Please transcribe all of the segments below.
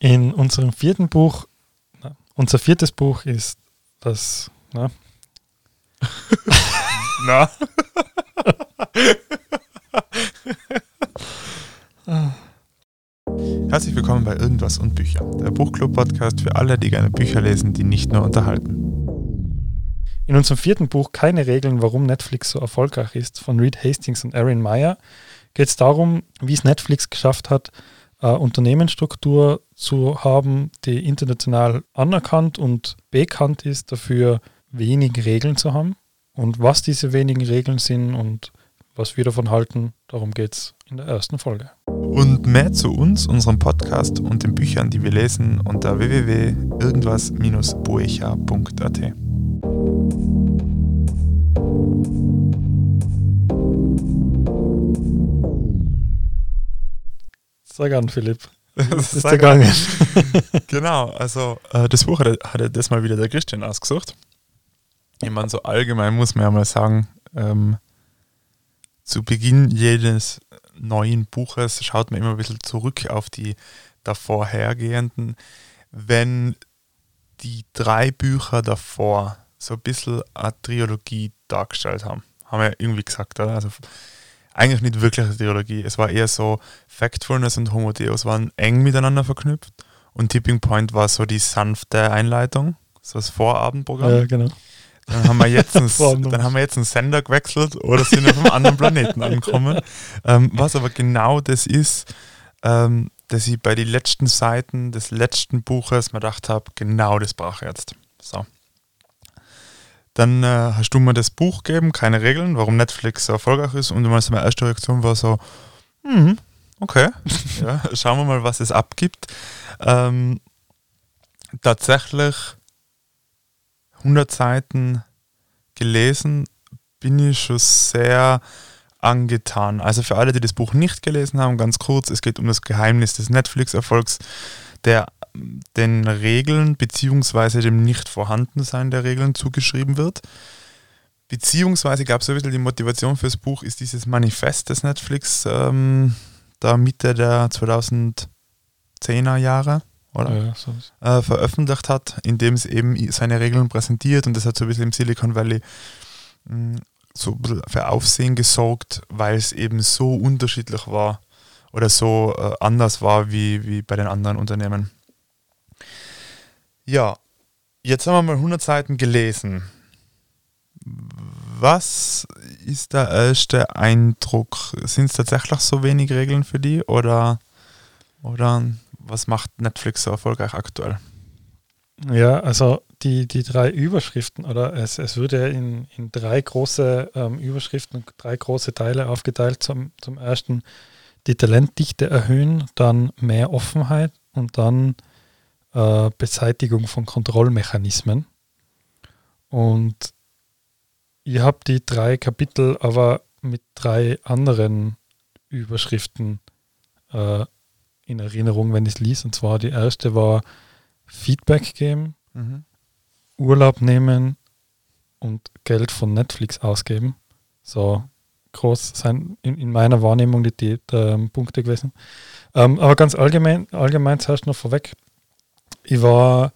In unserem vierten Buch, unser viertes Buch ist das, Na? Herzlich willkommen bei Irgendwas und Bücher, der Buchclub-Podcast für alle, die gerne Bücher lesen, die nicht nur unterhalten. In unserem vierten Buch Keine Regeln, warum Netflix so erfolgreich ist, von Reed Hastings und Erin Meyer, geht es darum, wie es Netflix geschafft hat, Unternehmensstruktur zu haben, die international anerkannt und bekannt ist, dafür wenig Regeln zu haben. Und was diese wenigen Regeln sind und was wir davon halten, darum geht es in der ersten Folge. Und mehr zu uns, unserem Podcast und den Büchern, die wir lesen, unter www.irgendwas-buecha.at. Sag an, Philipp. Was ist gegangen? Genau, also das Buch hat das mal wieder der Christian ausgesucht. Ich meine, so allgemein muss man ja mal sagen, zu Beginn jedes neuen Buches schaut man immer ein bisschen zurück auf die davor hergehenden. Wenn die 3 Bücher davor so ein bisschen eine Trilogie dargestellt haben wir ja irgendwie gesagt, oder? Also eigentlich nicht wirklich eine Trilogie. Es war eher so, Factfulness und Homo Deus waren eng miteinander verknüpft und Tipping Point war so die sanfte Einleitung, so das Vorabendprogramm. Ja, genau. Dann haben wir jetzt einen Sender gewechselt oder sind auf einem anderen Planeten angekommen. Was aber genau das ist, dass ich bei den letzten Seiten des letzten Buches mir gedacht habe, genau das brauche ich jetzt. So. Dann hast du mir das Buch gegeben, Keine Regeln, warum Netflix so erfolgreich ist. Und meine erste Reaktion war so, okay, ja, schauen wir mal, was es abgibt. Tatsächlich 100 Seiten gelesen, bin ich schon sehr angetan. Also für alle, die das Buch nicht gelesen haben, ganz kurz, es geht um das Geheimnis des Netflix-Erfolgs, der den Regeln bzw. dem Nicht-Vorhandensein der Regeln zugeschrieben wird. Beziehungsweise gab es so ein bisschen die Motivation fürs Buch, ist dieses Manifest des Netflix da Mitte der 2010er Jahre oder? Ja, veröffentlicht hat, indem es eben seine Regeln präsentiert, und das hat so ein bisschen im Silicon Valley so ein bisschen für Aufsehen gesorgt, weil es eben so unterschiedlich war oder so anders war wie bei den anderen Unternehmen. Ja, jetzt haben wir mal 100 Seiten gelesen. Was ist der erste Eindruck? Sind es tatsächlich so wenig Regeln für die oder was macht Netflix so erfolgreich aktuell? Ja, also die 3 Überschriften, oder es würde in 3 große Überschriften und 3 große Teile aufgeteilt. Zum ersten die Talentdichte erhöhen, dann mehr Offenheit und dann Beseitigung von Kontrollmechanismen. Und ich habe die 3 Kapitel aber mit 3 anderen Überschriften in Erinnerung, wenn ich es liess. Und zwar die erste war Feedback geben, Urlaub nehmen und Geld von Netflix ausgeben. So groß sein in meiner Wahrnehmung die Punkte gewesen. Aber ganz allgemein zuerst noch vorweg. Ich war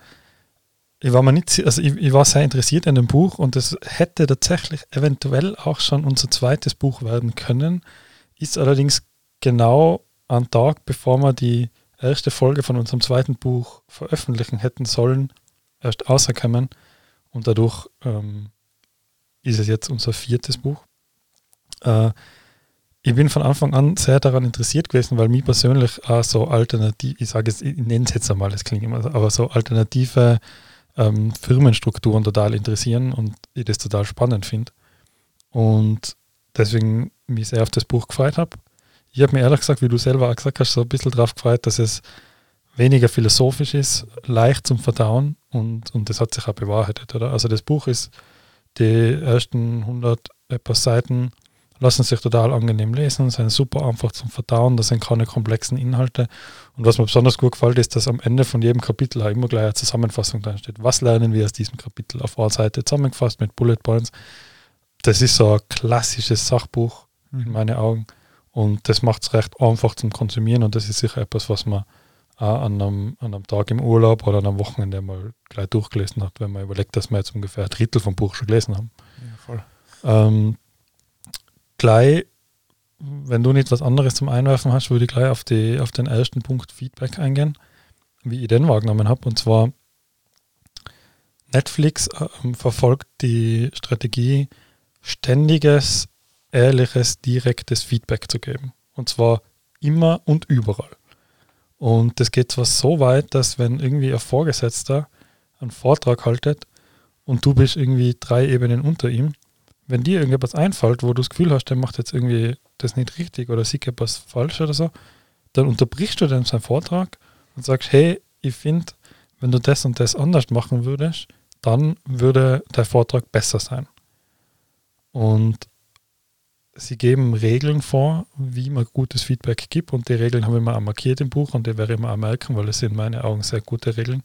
sehr interessiert in dem Buch, und es hätte tatsächlich eventuell auch schon unser zweites Buch werden können, ist allerdings genau am Tag, bevor wir die erste Folge von unserem zweiten Buch veröffentlichen hätten sollen, erst rausgekommen, und dadurch ist es jetzt unser 4. Buch. Ich bin von Anfang an sehr daran interessiert gewesen, weil mich persönlich auch so alternativ, ich nenne es jetzt einmal, das klingt immer, aber so alternative Firmenstrukturen total interessieren und ich das total spannend finde. Und deswegen mich sehr auf das Buch gefreut habe. Ich habe mir ehrlich gesagt, wie du selber auch gesagt hast, so ein bisschen darauf gefreut, dass es weniger philosophisch ist, leicht zum Verdauen, und das hat sich auch bewahrheitet, oder? Also das Buch ist, die ersten 100 etwas Seiten lassen sich total angenehm lesen, sind super einfach zum Verdauen, da sind keine komplexen Inhalte. Und was mir besonders gut gefällt, ist, dass am Ende von jedem Kapitel auch immer gleich eine Zusammenfassung drin steht. Was lernen wir aus diesem Kapitel? Auf einer Seite zusammengefasst mit Bullet Points. Das ist so ein klassisches Sachbuch in meinen Augen, und das macht es recht einfach zum Konsumieren, und das ist sicher etwas, was man auch an einem Tag im Urlaub oder an einem Wochenende mal gleich durchgelesen hat, wenn man überlegt, dass wir jetzt ungefähr ein Drittel vom Buch schon gelesen haben. Ja, voll. Gleich, wenn du nicht was anderes zum Einwerfen hast, würde ich gleich auf den ersten Punkt Feedback eingehen, wie ich den wahrgenommen habe. Und zwar Netflix verfolgt die Strategie, ständiges, ehrliches, direktes Feedback zu geben. Und zwar immer und überall. Und das geht zwar so weit, dass wenn irgendwie ein Vorgesetzter einen Vortrag haltet und du bist irgendwie 3 Ebenen unter ihm, wenn dir irgendetwas einfällt, wo du das Gefühl hast, der macht jetzt irgendwie das nicht richtig oder sieht etwas falsch oder so, dann unterbrichst du dann seinen Vortrag und sagst, hey, ich finde, wenn du das und das anders machen würdest, dann würde dein Vortrag besser sein. Und sie geben Regeln vor, wie man gutes Feedback gibt, und die Regeln habe ich mir auch markiert im Buch und die werde ich mir auch merken, weil es sind in meinen Augen sehr gute Regeln.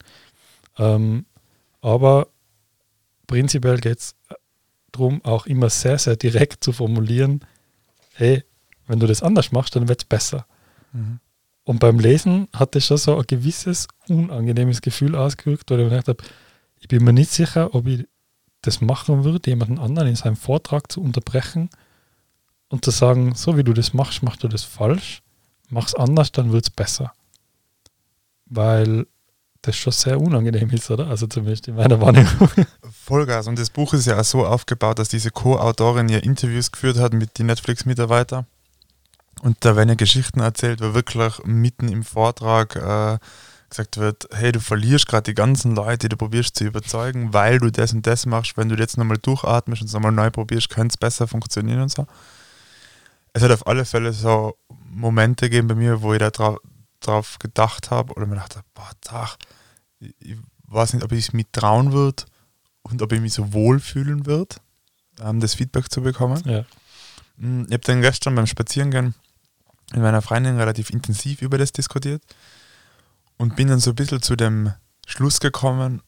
Aber prinzipiell geht es darum, auch immer sehr, sehr direkt zu formulieren, hey, wenn du das anders machst, dann wird es besser. Mhm. Und beim Lesen hatte ich schon so ein gewisses unangenehmes Gefühl ausgewirkt, weil ich mir gedacht habe, ich bin mir nicht sicher, ob ich das machen würde, jemanden anderen in seinem Vortrag zu unterbrechen und zu sagen, so wie du das machst, machst du das falsch, mach's anders, dann wird es besser. Weil das schon sehr unangenehm ist, oder? Also zumindest in meiner Wahrnehmung. Vollgas. Und das Buch ist ja auch so aufgebaut, dass diese Co-Autorin ja Interviews geführt hat mit den Netflix-Mitarbeitern. Und da werden ja Geschichten erzählt, wo wirklich mitten im Vortrag gesagt wird, hey, du verlierst gerade die ganzen Leute, die du probierst zu überzeugen, weil du das und das machst. Wenn du jetzt nochmal durchatmest und es nochmal neu probierst, könnte es besser funktionieren und so. Es hat auf alle Fälle so Momente gegeben bei mir, wo ich da drauf gedacht habe oder mir gedacht habe, ich weiß nicht, ob ich es mich trauen würde und ob ich mich so wohlfühlen würde, das Feedback zu bekommen. Ja. Ich habe dann gestern beim Spazierengehen mit meiner Freundin relativ intensiv über das diskutiert und bin dann so ein bisschen zu dem Schluss gekommen,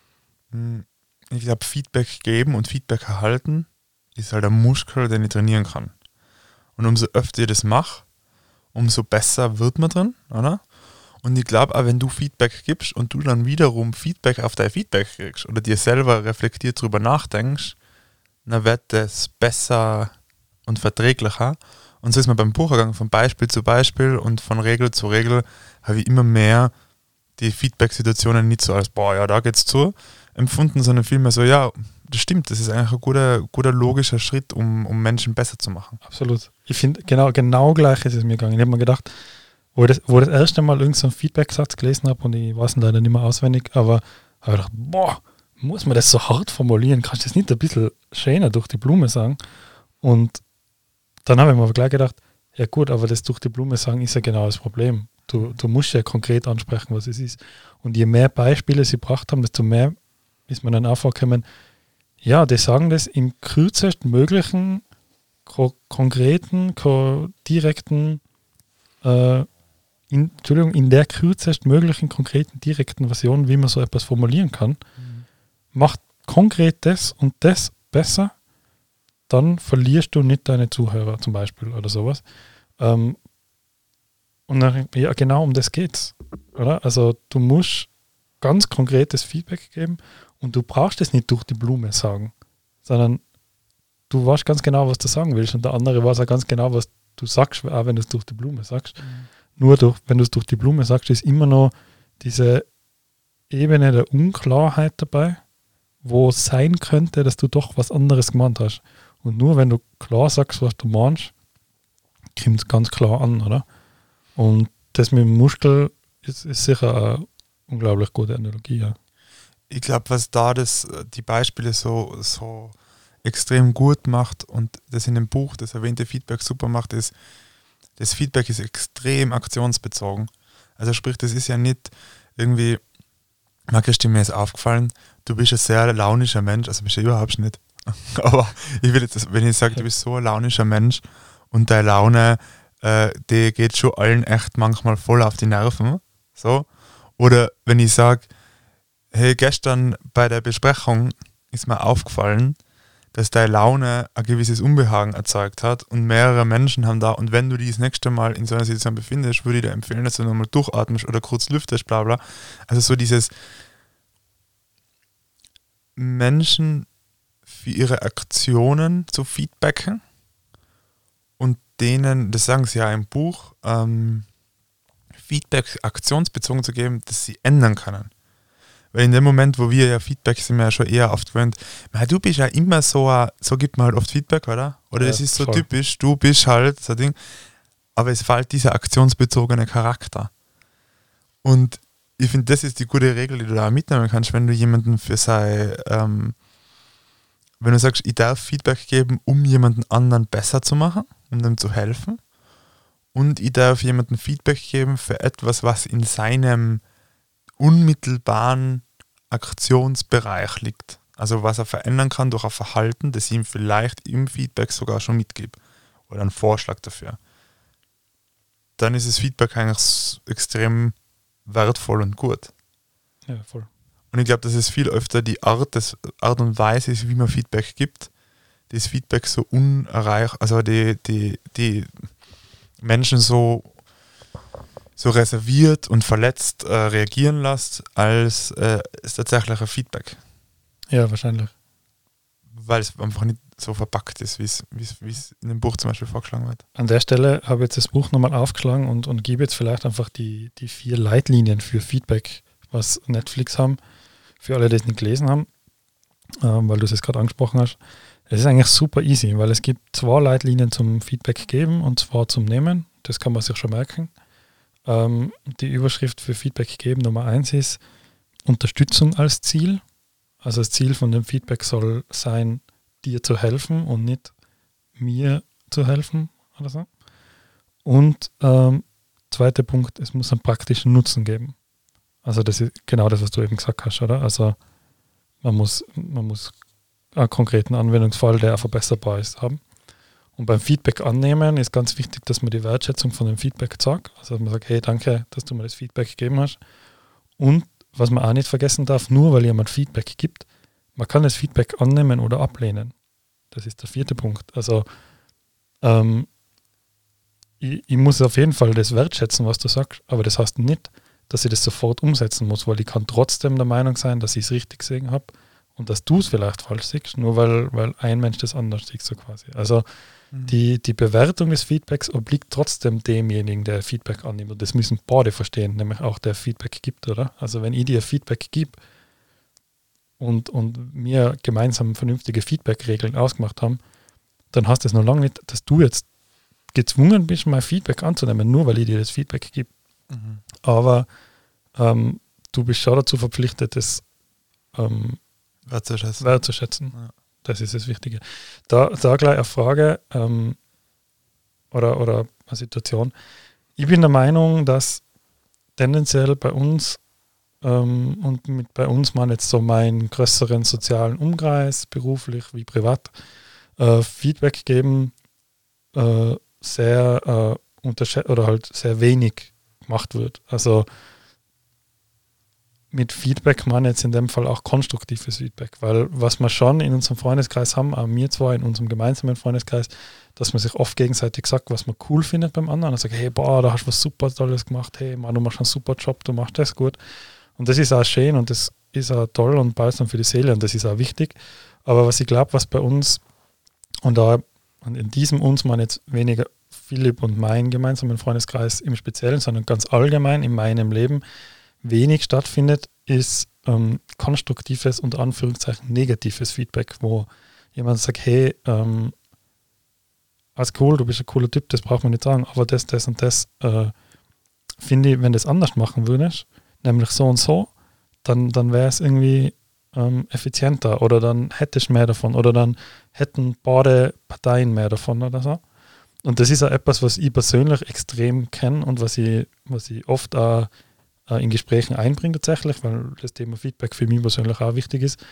ich glaube, Feedback geben und Feedback erhalten ist halt ein Muskel, den ich trainieren kann. Und umso öfter ich das mache, umso besser wird man drin, oder? Und ich glaube auch, wenn du Feedback gibst und du dann wiederum Feedback auf dein Feedback kriegst oder dir selber reflektiert drüber nachdenkst, dann wird das besser und verträglicher. Und so ist man beim Buch gegangen, von Beispiel zu Beispiel und von Regel zu Regel, habe ich immer mehr die Feedback-Situationen nicht so als, boah, ja, da geht's zu, empfunden, sondern vielmehr so, ja, das stimmt, das ist eigentlich ein guter logischer Schritt, um Menschen besser zu machen. Absolut. Ich finde, genau gleich ist es mir gegangen. Ich habe mir gedacht, wo ich das erste Mal irgendeinen so Feedback-Satz gelesen habe, und ich weiß ihn leider nicht mehr auswendig, aber habe ich gedacht, boah, muss man das so hart formulieren? Kannst du das nicht ein bisschen schöner durch die Blume sagen? Und dann habe ich mir aber gleich gedacht, ja gut, aber das durch die Blume sagen ist ja genau das Problem. Du musst ja konkret ansprechen, was es ist. Und je mehr Beispiele sie gebracht haben, desto mehr ist man dann auch vorgekommen, ja, die sagen das im kürzest möglichen, konkreten, direkten, in der kürzest möglichen, konkreten, direkten Version, wie man so etwas formulieren kann. Macht konkret das und das besser, dann verlierst du nicht deine Zuhörer zum Beispiel oder sowas. Und dann, ja, genau um das geht's, oder? Also du musst ganz konkretes Feedback geben und du brauchst es nicht durch die Blume sagen, sondern du weißt ganz genau, was du sagen willst, und der andere weiß auch ganz genau, was du sagst, auch wenn du es durch die Blume sagst. Nur wenn du es durch die Blume sagst, ist immer noch diese Ebene der Unklarheit dabei, wo es sein könnte, dass du doch was anderes gemeint hast. Und nur wenn du klar sagst, was du meinst, kommt es ganz klar an, oder? Und das mit dem Muskel ist sicher eine unglaublich gute Analogie, ja. Ich glaube, was da die Beispiele so extrem gut macht und das in dem Buch, das erwähnte Feedback super macht, ist, das Feedback ist extrem aktionsbezogen. Also sprich, das ist ja nicht irgendwie, Markus, mir ist aufgefallen, du bist ein sehr launischer Mensch, also bist du überhaupt nicht. Aber ich will jetzt, wenn ich sage, du bist so ein launischer Mensch und deine Laune, die geht schon allen echt manchmal voll auf die Nerven. So. Oder wenn ich sage, hey, gestern bei der Besprechung ist mir aufgefallen, dass deine Laune ein gewisses Unbehagen erzeugt hat und mehrere Menschen haben da, und wenn du dich das nächste Mal in so einer Situation befindest, würde ich dir empfehlen, dass du nochmal durchatmest oder kurz lüftest, bla bla. Also so dieses Menschen für ihre Aktionen zu feedbacken und denen, das sagen sie ja im Buch, Feedback aktionsbezogen zu geben, dass sie ändern können. Weil in dem Moment, wo wir ja Feedback sind, wir ja schon eher oft gewöhnt, du bist ja immer so gibt man halt oft Feedback, oder? Oder Ja, das ist so voll. typisch, du bist halt so ein Ding. Aber es fehlt dieser aktionsbezogene Charakter. Und ich finde, das ist die gute Regel, die du da mitnehmen kannst, wenn du jemanden für wenn du sagst, ich darf Feedback geben, um jemanden anderen besser zu machen, um dem zu helfen. Und ich darf jemandem Feedback geben für etwas, was in seinem unmittelbaren Aktionsbereich liegt. Also was er verändern kann durch ein Verhalten, das ich ihm vielleicht im Feedback sogar schon mitgebe. Oder einen Vorschlag dafür. Dann ist das Feedback eigentlich extrem wertvoll und gut. Ja, voll. Und ich glaube, dass es viel öfter die Art und Weise ist, wie man Feedback gibt, das Feedback so unerreicht, also die Menschen so reserviert und verletzt reagieren lässt, als es tatsächlich ein Feedback. Ja, wahrscheinlich. Weil es einfach nicht so verpackt ist, wie es in dem Buch zum Beispiel vorgeschlagen wird. An der Stelle habe ich jetzt das Buch nochmal aufgeschlagen und gebe jetzt vielleicht einfach die 4 Leitlinien für Feedback, was Netflix haben, für alle, die es nicht gelesen haben, weil du es jetzt gerade angesprochen hast. Es ist eigentlich super easy, weil es gibt 2 Leitlinien zum Feedback geben und zwar zum Nehmen. Das kann man sich schon merken. Die Überschrift für Feedback geben Nummer 1 ist Unterstützung als Ziel. Also das Ziel von dem Feedback soll sein, dir zu helfen und nicht mir zu helfen oder so. Und zweiter Punkt, es muss einen praktischen Nutzen geben. Also das ist genau das, was du eben gesagt hast, oder? Also man muss einen konkreten Anwendungsfall, der verbesserbar ist, haben. Und beim Feedback annehmen ist ganz wichtig, dass man die Wertschätzung von dem Feedback sagt. Also dass man sagt, hey, danke, dass du mir das Feedback gegeben hast. Und was man auch nicht vergessen darf, nur weil jemand Feedback gibt, man kann das Feedback annehmen oder ablehnen. Das ist der 4. Punkt. Also ich muss auf jeden Fall das wertschätzen, was du sagst, aber das heißt nicht, dass ich das sofort umsetzen muss, weil ich kann trotzdem der Meinung sein, dass ich es richtig gesehen habe und dass du es vielleicht falsch siehst, nur weil ein Mensch das anders sieht, so quasi. Also die Bewertung des Feedbacks obliegt trotzdem demjenigen, der Feedback annimmt. Und das müssen beide verstehen, nämlich auch der Feedback gibt, oder? Also wenn ich dir Feedback gebe und wir gemeinsam vernünftige Feedback-Regeln ausgemacht haben, dann heißt das noch lange nicht, dass du jetzt gezwungen bist, mein Feedback anzunehmen, nur weil ich dir das Feedback gebe. Mhm. Aber du bist schon dazu verpflichtet, das wertzuschätzen. Ja. Das ist das Wichtige. Da gleich eine Frage oder eine Situation. Ich bin der Meinung, dass tendenziell bei uns und mit bei uns man jetzt so meinen größeren sozialen Umkreis, beruflich wie privat, Feedback geben sehr oder halt sehr wenig gemacht wird. Also mit Feedback man jetzt in dem Fall auch konstruktives Feedback, weil was wir schon in unserem Freundeskreis haben, auch wir zwei in unserem gemeinsamen Freundeskreis, dass man sich oft gegenseitig sagt, was man cool findet beim anderen. Also sagt, hey, boah, da hast du was super Tolles gemacht, hey, Mann, du machst einen super Job, du machst das gut. Und das ist auch schön und das ist auch toll und balsam für die Seele und das ist auch wichtig. Aber was ich glaube, was bei uns, und in diesem uns man jetzt weniger Philipp und mein gemeinsamen Freundeskreis im Speziellen, sondern ganz allgemein in meinem Leben wenig stattfindet, ist konstruktives, unter Anführungszeichen negatives Feedback, wo jemand sagt, hey, alles cool, du bist ein cooler Typ, das braucht man nicht sagen, aber das und das finde ich, wenn du das anders machen würdest, nämlich so und so, dann wäre es irgendwie effizienter oder dann hättest du mehr davon oder dann hätten beide Parteien mehr davon oder so. Und das ist auch etwas, was ich persönlich extrem kenne und was ich oft auch in Gesprächen einbringe tatsächlich, weil das Thema Feedback für mich persönlich auch wichtig ist.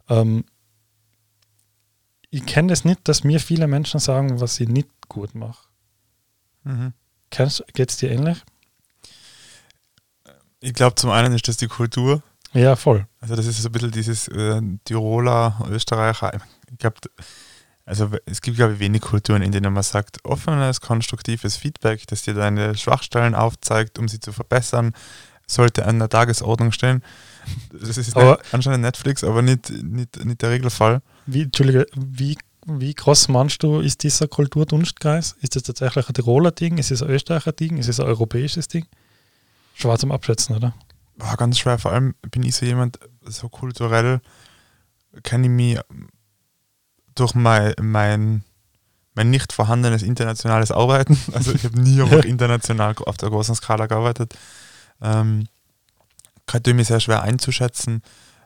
Ich kenne das nicht, dass mir viele Menschen sagen, was ich nicht gut mache. Mhm. Geht es dir ähnlich? Ich glaube, zum einen ist das die Kultur. Ja, voll. Also das ist so ein bisschen dieses Tiroler, Österreicher. Ich glaube, also es gibt, glaube ich, wenig Kulturen, in denen man sagt, offenes, konstruktives Feedback, das dir deine Schwachstellen aufzeigt, um sie zu verbessern, sollte an der Tagesordnung stehen. Das ist anscheinend Netflix, aber nicht der Regelfall. Entschuldige, wie groß meinst du, ist dieser Kulturdunstkreis? Ist das tatsächlich ein Tiroler Ding? Ist es ein Österreicher Ding? Ist es ein europäisches Ding? Schwer zum Abschätzen, oder? War ganz schwer. Vor allem bin ich so jemand, so kulturell kenne ich mich durch mein nicht vorhandenes internationales Arbeiten. Also ich habe nie auch international auf der großen Skala gearbeitet. Kann ich mir sehr schwer einzuschätzen.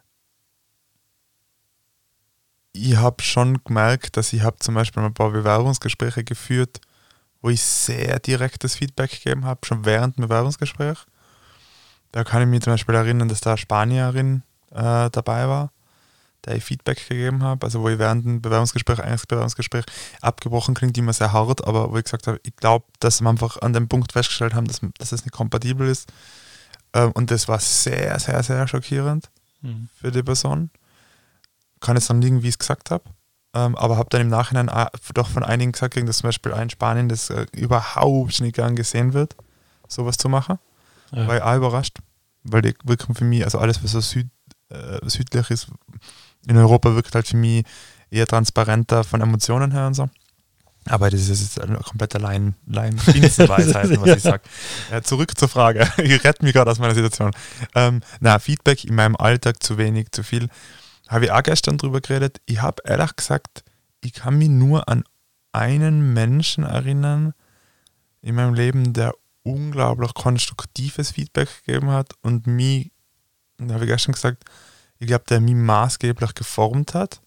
Ich habe schon gemerkt, dass ich habe zum Beispiel ein paar Bewerbungsgespräche geführt, wo ich sehr direktes Feedback gegeben habe, schon während dem Bewerbungsgespräch. Da kann ich mich zum Beispiel erinnern, dass da eine Spanierin dabei war, der ich Feedback gegeben habe, also wo ich während dem Bewerbungsgespräch, eigentlich das Bewerbungsgespräch abgebrochen, klingt immer sehr hart, aber wo ich gesagt habe, ich glaube, dass wir einfach an dem Punkt festgestellt haben, dass es nicht kompatibel ist. Und das war sehr, sehr, sehr schockierend für die Person. Kann es dann liegen, wie ich es gesagt habe. Aber habe dann im Nachhinein doch von einigen gesagt, dass zum Beispiel in Spanien das überhaupt nicht gern gesehen wird, sowas zu machen. Ja. War ich auch überrascht, weil die wirken für mich, also alles, was so südlich ist, in Europa wirkt halt für mich eher transparenter von Emotionen her und so. Aber das ist jetzt eine komplette Laienweisheit, was ich sage. Zurück zur Frage. Ich rette mich gerade aus meiner Situation. Feedback in meinem Alltag zu wenig, zu viel. Habe ich auch gestern drüber geredet. Ich habe ehrlich gesagt, ich kann mich nur an einen Menschen erinnern in meinem Leben, der unglaublich konstruktives Feedback gegeben hat und mich, da habe ich gestern gesagt, ich glaube, der mich maßgeblich geformt hat.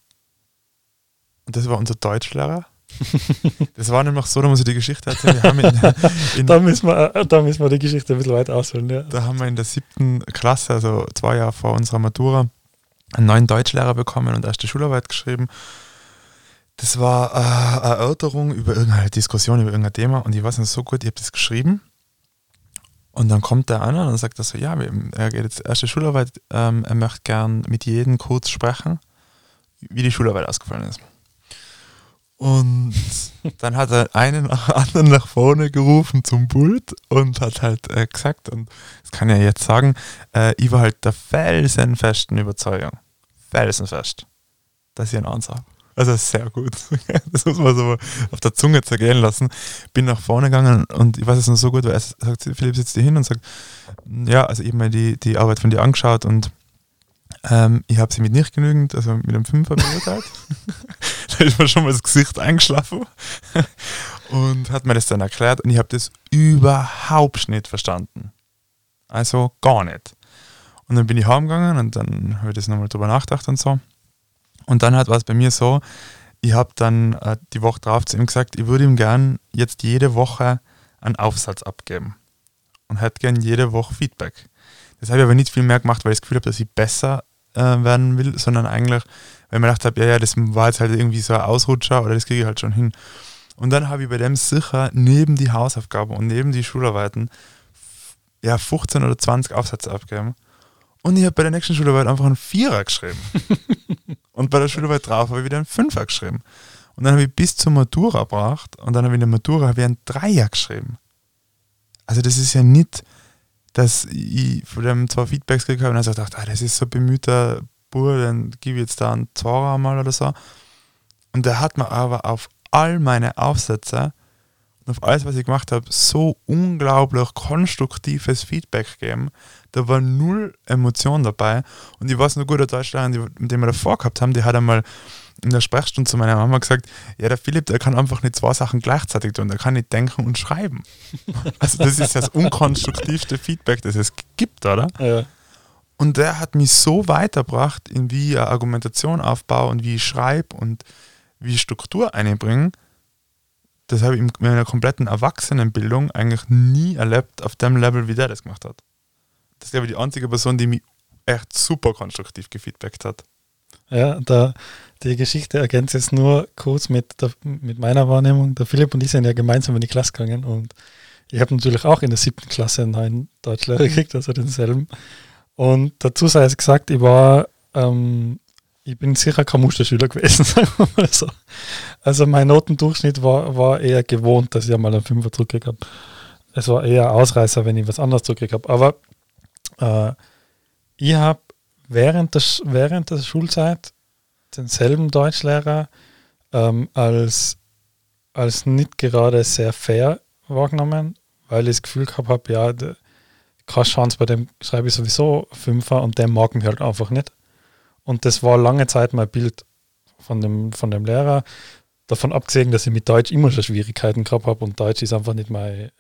Und das war unser Deutschlehrer. Das war nämlich so, da muss ich die Geschichte erzählen. Wir haben da müssen wir die Geschichte ein bisschen weiter ausholen. Ja. Da haben wir in der 7. Klasse, also 2 Jahre vor unserer Matura, einen neuen Deutschlehrer bekommen und erste Schularbeit geschrieben. Das war eine Erörterung über irgendeine Diskussion, über irgendein Thema und ich weiß nicht so gut, ich habe das geschrieben und dann kommt der einer und sagt so, ja, er geht jetzt erste Schularbeit, er möchte gern mit jedem kurz sprechen, wie die Schularbeit ausgefallen ist. Und dann hat er einen nach anderen nach vorne gerufen zum Pult und hat halt gesagt, und das kann ich ja jetzt sagen, ich war halt der felsenfesten Überzeugung, dass ich einen Ansatz habe. Also sehr gut. Das muss man so auf der Zunge zergehen lassen. Bin nach vorne gegangen und ich weiß es noch so gut, weil er sagt, Philipp sitzt hier hin und sagt, ja, also ich habe mir die Arbeit von dir angeschaut und ich habe sie mit nicht genügend, also mit einem 5er beurteilt. Da ist mir schon mal das Gesicht eingeschlafen und hat mir das dann erklärt und ich habe das überhaupt nicht verstanden. Also gar nicht. Und dann bin ich heimgegangen und dann habe ich das nochmal drüber nachgedacht und so. Und dann war es bei mir so, ich habe dann die Woche drauf zu ihm gesagt, ich würde ihm gern jetzt jede Woche einen Aufsatz abgeben und hätte gern jede Woche Feedback. Das habe ich aber nicht viel mehr gemacht, weil ich das Gefühl habe, dass ich besser werden will, sondern eigentlich, weil ich mir gedacht habe, ja, das war jetzt halt irgendwie so ein Ausrutscher oder das kriege ich halt schon hin. Und dann habe ich bei dem sicher neben die Hausaufgaben und neben die Schularbeiten 15 oder 20 Aufsätze abgegeben. Und ich habe bei der nächsten Schularbeit einfach einen 4er geschrieben. Und bei der Schularbeit drauf habe ich wieder einen 5er geschrieben. Und dann habe ich bis zur Matura gebracht und dann habe ich in der Matura einen 3er geschrieben. Also das ist ja nicht, dass ich von dem 2 Feedbacks gekriegt habe und dann dachte, das ist so ein bemühter Bub, dann gebe ich jetzt da einen 2er mal oder so. Und der hat mir aber auf all meine Aufsätze und auf alles, was ich gemacht habe, so unglaublich konstruktives Feedback gegeben. Da war 0 Emotion dabei. Und ich weiß noch gut, der Deutschlehrer, mit dem wir davor gehabt haben, die hat einmal in der Sprechstunde zu meiner Mama gesagt, ja, der Philipp, der kann einfach nicht 2 Sachen gleichzeitig tun, der kann nicht denken und schreiben. Also das ist das unkonstruktivste Feedback, das es gibt, oder? Ja. Und der hat mich so weitergebracht, in wie ich eine Argumentation aufbaue und wie ich schreibe und wie ich Struktur einbringe. Das habe ich in meiner kompletten Erwachsenenbildung eigentlich nie erlebt auf dem Level, wie der das gemacht hat. Das ist, glaube ich, die einzige Person, die mich echt super konstruktiv gefeedbackt hat. Ja, die Geschichte ergänzt jetzt nur kurz mit meiner Wahrnehmung. Der Philipp und ich sind ja gemeinsam in die Klasse gegangen und ich habe natürlich auch in der 7. Klasse einen neuen Deutschlehrer gekriegt, also denselben. Und dazu sei es gesagt, ich bin sicher kein Musterschüler gewesen, sagen wir mal so. Also mein Notendurchschnitt war eher gewohnt, dass ich einmal einen Fünfer zurückgekriegt habe. Es war eher Ausreißer, wenn ich was anderes zurückgekriegt habe. Aber ich habe während der Schulzeit denselben Deutschlehrer als nicht gerade sehr fair wahrgenommen, weil ich das Gefühl gehabt habe, ja, keine Chance, bei dem schreibe ich sowieso Fünfer und der mag mich halt einfach nicht. Und das war lange Zeit mein Bild von dem Lehrer. Davon abgesehen, dass ich mit Deutsch immer schon Schwierigkeiten gehabt habe und Deutsch ist einfach nicht mein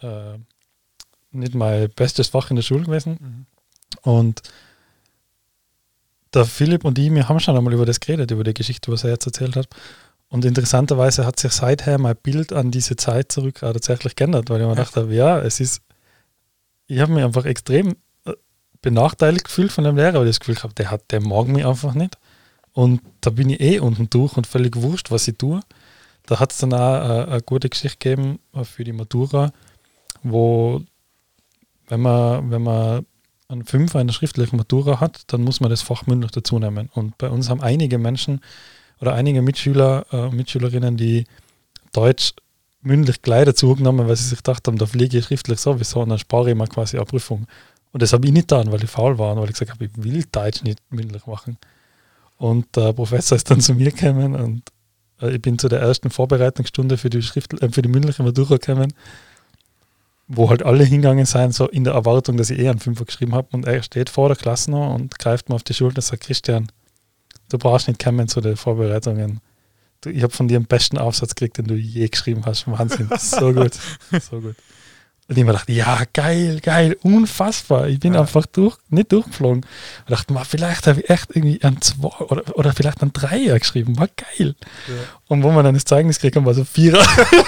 bestes Fach in der Schule gewesen. Mhm. Und der Philipp und ich, wir haben schon einmal über das geredet, über die Geschichte, was er jetzt erzählt hat. Und interessanterweise hat sich seither mein Bild an diese Zeit zurück auch tatsächlich geändert, weil ich mir gedacht habe, ja, ich habe mich einfach extrem benachteiligt gefühlt von dem Lehrer, weil ich das Gefühl habe, der mag mich einfach nicht. Und da bin ich unten durch und völlig wurscht, was ich tue. Da hat es dann auch eine gute Geschichte gegeben für die Matura, wo, wenn man einen Fünfer in der schriftlichen Matura hat, dann muss man das Fach mündlich dazu nehmen. Und bei uns haben einige Menschen oder einige Mitschüler und Mitschülerinnen, die Deutsch mündlich gleich dazu genommen, weil sie sich gedacht haben, da fliege ich schriftlich sowieso und dann spare ich mir quasi eine Prüfung. Und das habe ich nicht getan, weil ich faul war und weil ich gesagt habe, ich will Deutsch nicht mündlich machen. Und der Professor ist dann zu mir gekommen und ich bin zu der ersten Vorbereitungsstunde für die mündliche Matura gekommen, wo halt alle hingegangen sind, so in der Erwartung, dass ich einen Fünfer geschrieben habe. Und er steht vor der Klasse noch und greift mir auf die Schulter und sagt, Christian, du brauchst nicht kommen zu den Vorbereitungen. Ich habe von dir den besten Aufsatz gekriegt, den du je geschrieben hast. Wahnsinn, so gut, so gut. Und ich mir dachte, ja, geil, unfassbar. Ich bin einfach nicht durchgeflogen. Ich dachte, vielleicht habe ich echt irgendwie einen 2 oder vielleicht einen 3er geschrieben. War geil. Ja. Und wo man dann das Zeugnis gekriegt haben, war so 4er.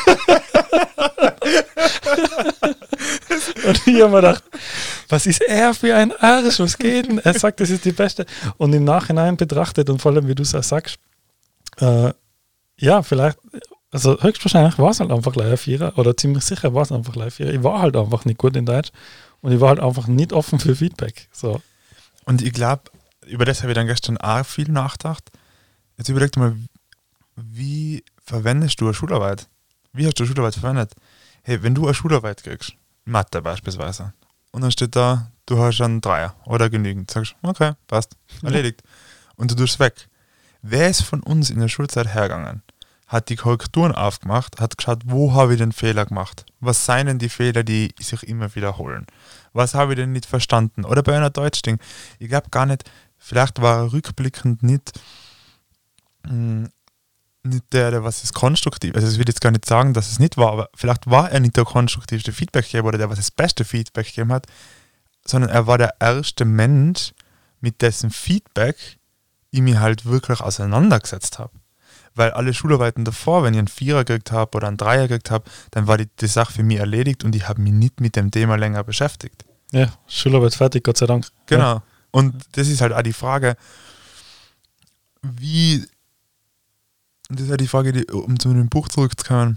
Und ich habe mir gedacht, was ist er für ein Arsch? Was geht denn? Er sagt, das ist die beste. Und im Nachhinein betrachtet und vor allem, wie du es auch sagst, ja, vielleicht, also höchstwahrscheinlich war es halt einfach gleich ein 4er oder ziemlich sicher war es einfach gleich ein 4er. Ich war halt einfach nicht gut in Deutsch und ich war halt einfach nicht offen für Feedback. So. Und ich glaube, über das habe ich dann gestern auch viel nachgedacht. Jetzt überleg dir mal, wie verwendest du eine Schularbeit? Wie hast du eine Schularbeit verwendet? Hey, wenn du eine Schularbeit kriegst, Mathe beispielsweise, und dann steht da, du hast einen 3er oder genügend, sagst du, okay, passt, erledigt. Und du tust es weg. Wer ist von uns in der Schulzeit hergegangen? Hat die Korrekturen aufgemacht, hat geschaut, wo habe ich den Fehler gemacht? Was seien denn die Fehler, die sich immer wiederholen? Was habe ich denn nicht verstanden? Oder bei einer Deutschding, ich glaube gar nicht, vielleicht war er rückblickend nicht der, was ist konstruktiv. Also ich will jetzt gar nicht sagen, dass es nicht war, aber vielleicht war er nicht der konstruktivste Feedbackgeber oder der, was das beste Feedback gegeben hat, sondern er war der erste Mensch, mit dessen Feedback ich mich halt wirklich auseinandergesetzt habe. Weil alle Schularbeiten davor, wenn ich einen 4er gekriegt habe oder einen 3er gekriegt habe, dann war die Sache für mich erledigt und ich habe mich nicht mit dem Thema länger beschäftigt. Ja, Schularbeit fertig, Gott sei Dank. Genau. Ja. Und das ist halt auch die Frage, das ist ja die Frage, um zu dem Buch zurückzukommen,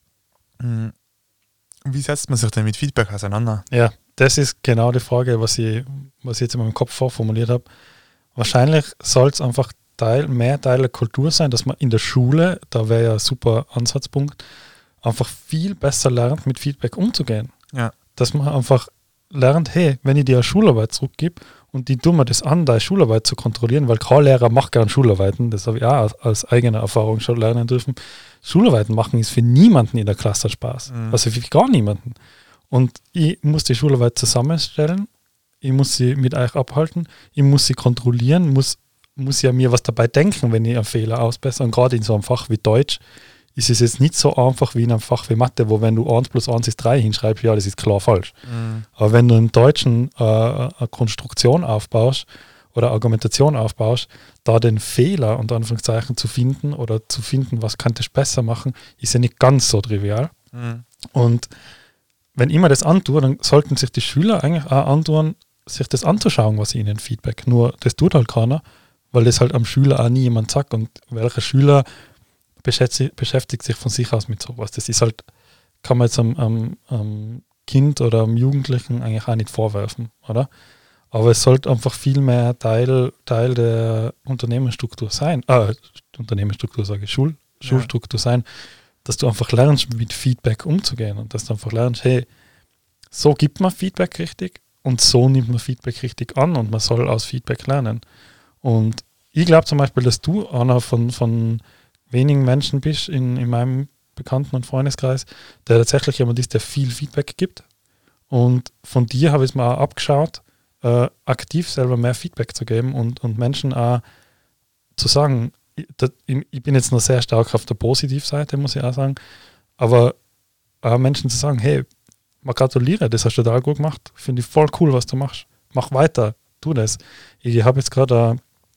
wie setzt man sich denn mit Feedback auseinander? Ja, das ist genau die Frage, was ich jetzt in meinem Kopf vorformuliert habe. Wahrscheinlich soll es einfach mehr Teil der Kultur sein, dass man in der Schule, da wäre ja ein super Ansatzpunkt, einfach viel besser lernt, mit Feedback umzugehen. Ja. Dass man einfach lernt, hey, wenn ich dir eine Schularbeit zurückgebe und die tun mir das an, deine Schularbeit zu kontrollieren, weil kein Lehrer macht gerne Schularbeiten, das habe ich auch als eigene Erfahrung schon lernen dürfen. Schularbeiten machen ist für niemanden in der Klasse Spaß. Also für gar niemanden. Und ich muss die Schularbeit zusammenstellen, ich muss sie mit euch abhalten, ich muss sie kontrollieren, muss ja mir was dabei denken, wenn ich einen Fehler ausbessere. Und gerade in so einem Fach wie Deutsch ist es jetzt nicht so einfach wie in einem Fach wie Mathe, wo wenn du 1 + 1 ist 3 hinschreibst, ja, das ist klar falsch. Aber wenn du im Deutschen eine Konstruktion aufbaust oder Argumentation aufbaust, da den Fehler unter Anführungszeichen zu finden oder zu finden, was könnte ich besser machen, ist ja nicht ganz so trivial. Und wenn ich mir das antue, dann sollten sich die Schüler eigentlich auch antun, sich das anzuschauen, was ihnen Feedback. Nur das tut halt keiner, weil das halt am Schüler auch nie jemand sagt. Und welcher Schüler beschäftigt sich von sich aus mit sowas? Das ist halt, kann man jetzt am Kind oder am Jugendlichen eigentlich auch nicht vorwerfen, oder? aber es sollte einfach viel mehr Teil der Unternehmensstruktur sein. Unternehmensstruktur sage ich, Schulstruktur sein, dass du einfach lernst, mit Feedback umzugehen und dass du einfach lernst, hey, so gibt man Feedback richtig und so nimmt man Feedback richtig an und man soll aus Feedback lernen. Und ich glaube zum Beispiel, dass du einer von wenigen Menschen bist in meinem Bekannten- und Freundeskreis, der tatsächlich jemand ist, der viel Feedback gibt. Und von dir habe ich es mir auch abgeschaut, aktiv selber mehr Feedback zu geben und Menschen auch zu sagen, ich bin jetzt noch sehr stark auf der Positivseite, muss ich auch sagen, aber auch Menschen zu sagen, hey, mal gratuliere, das hast du total gut gemacht, finde ich voll cool, was du machst. Mach weiter, tu das. Ich habe jetzt gerade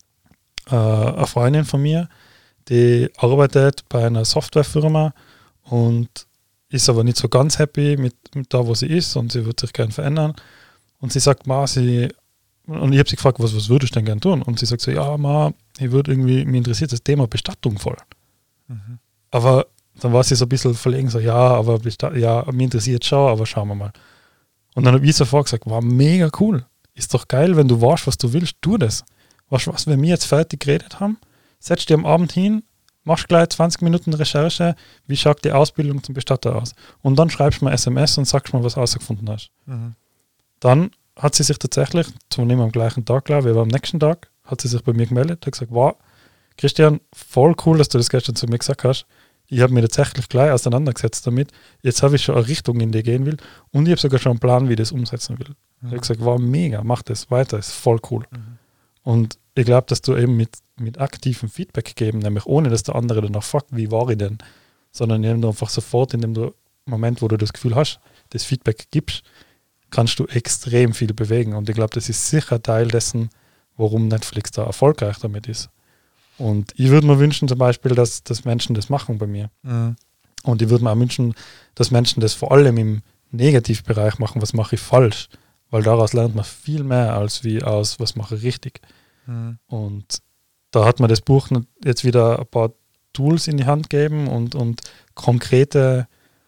eine Freundin von mir, die arbeitet bei einer Softwarefirma und ist aber nicht so ganz happy mit da, wo sie ist und sie würde sich gerne verändern. Und sie sagt, und ich habe sie gefragt, was würdest du denn gerne tun? Und sie sagt so, ja, mir interessiert das Thema Bestattung voll. Mhm. Aber dann war sie so ein bisschen verlegen, so, aber mir interessiert schon, aber schauen wir mal. Und dann habe ich sofort gesagt, war mega cool. Ist doch geil, wenn du weißt, was du willst, tu das. Weißt du was, wenn wir jetzt fertig geredet haben, setzt dich am Abend hin, machst gleich 20 Minuten Recherche, wie schaut die Ausbildung zum Bestatter aus? Und dann schreibst du mir SMS und sagst mir, was du rausgefunden hast. Mhm. Dann hat sie sich tatsächlich, zwar nicht mehr am gleichen Tag, glaube ich, aber am nächsten Tag hat sie sich bei mir gemeldet, hat gesagt, wow, Christian, voll cool, dass du das gestern zu mir gesagt hast. Ich habe mich tatsächlich gleich auseinandergesetzt damit. Jetzt habe ich schon eine Richtung, in die ich gehen will und ich habe sogar schon einen Plan, wie ich das umsetzen will. Ich habe gesagt, wow, mega, mach das weiter, ist voll cool. Mhm. Und ich glaube, dass du eben mit aktivem Feedback geben, nämlich ohne, dass der andere danach fragt, wie war ich denn, sondern eben einfach sofort in dem Moment, wo du das Gefühl hast, das Feedback gibst, kannst du extrem viel bewegen. Und ich glaube, das ist sicher Teil dessen, warum Netflix da erfolgreich damit ist. Und ich würde mir wünschen zum Beispiel, dass Menschen das machen bei mir. Mhm. Und ich würde mir auch wünschen, dass Menschen das vor allem im Negativbereich machen, was mache ich falsch. Weil daraus lernt man viel mehr als wie aus, was mache ich richtig. Mhm. Und da hat man das Buch jetzt wieder ein paar Tools in die Hand gegeben und konkrete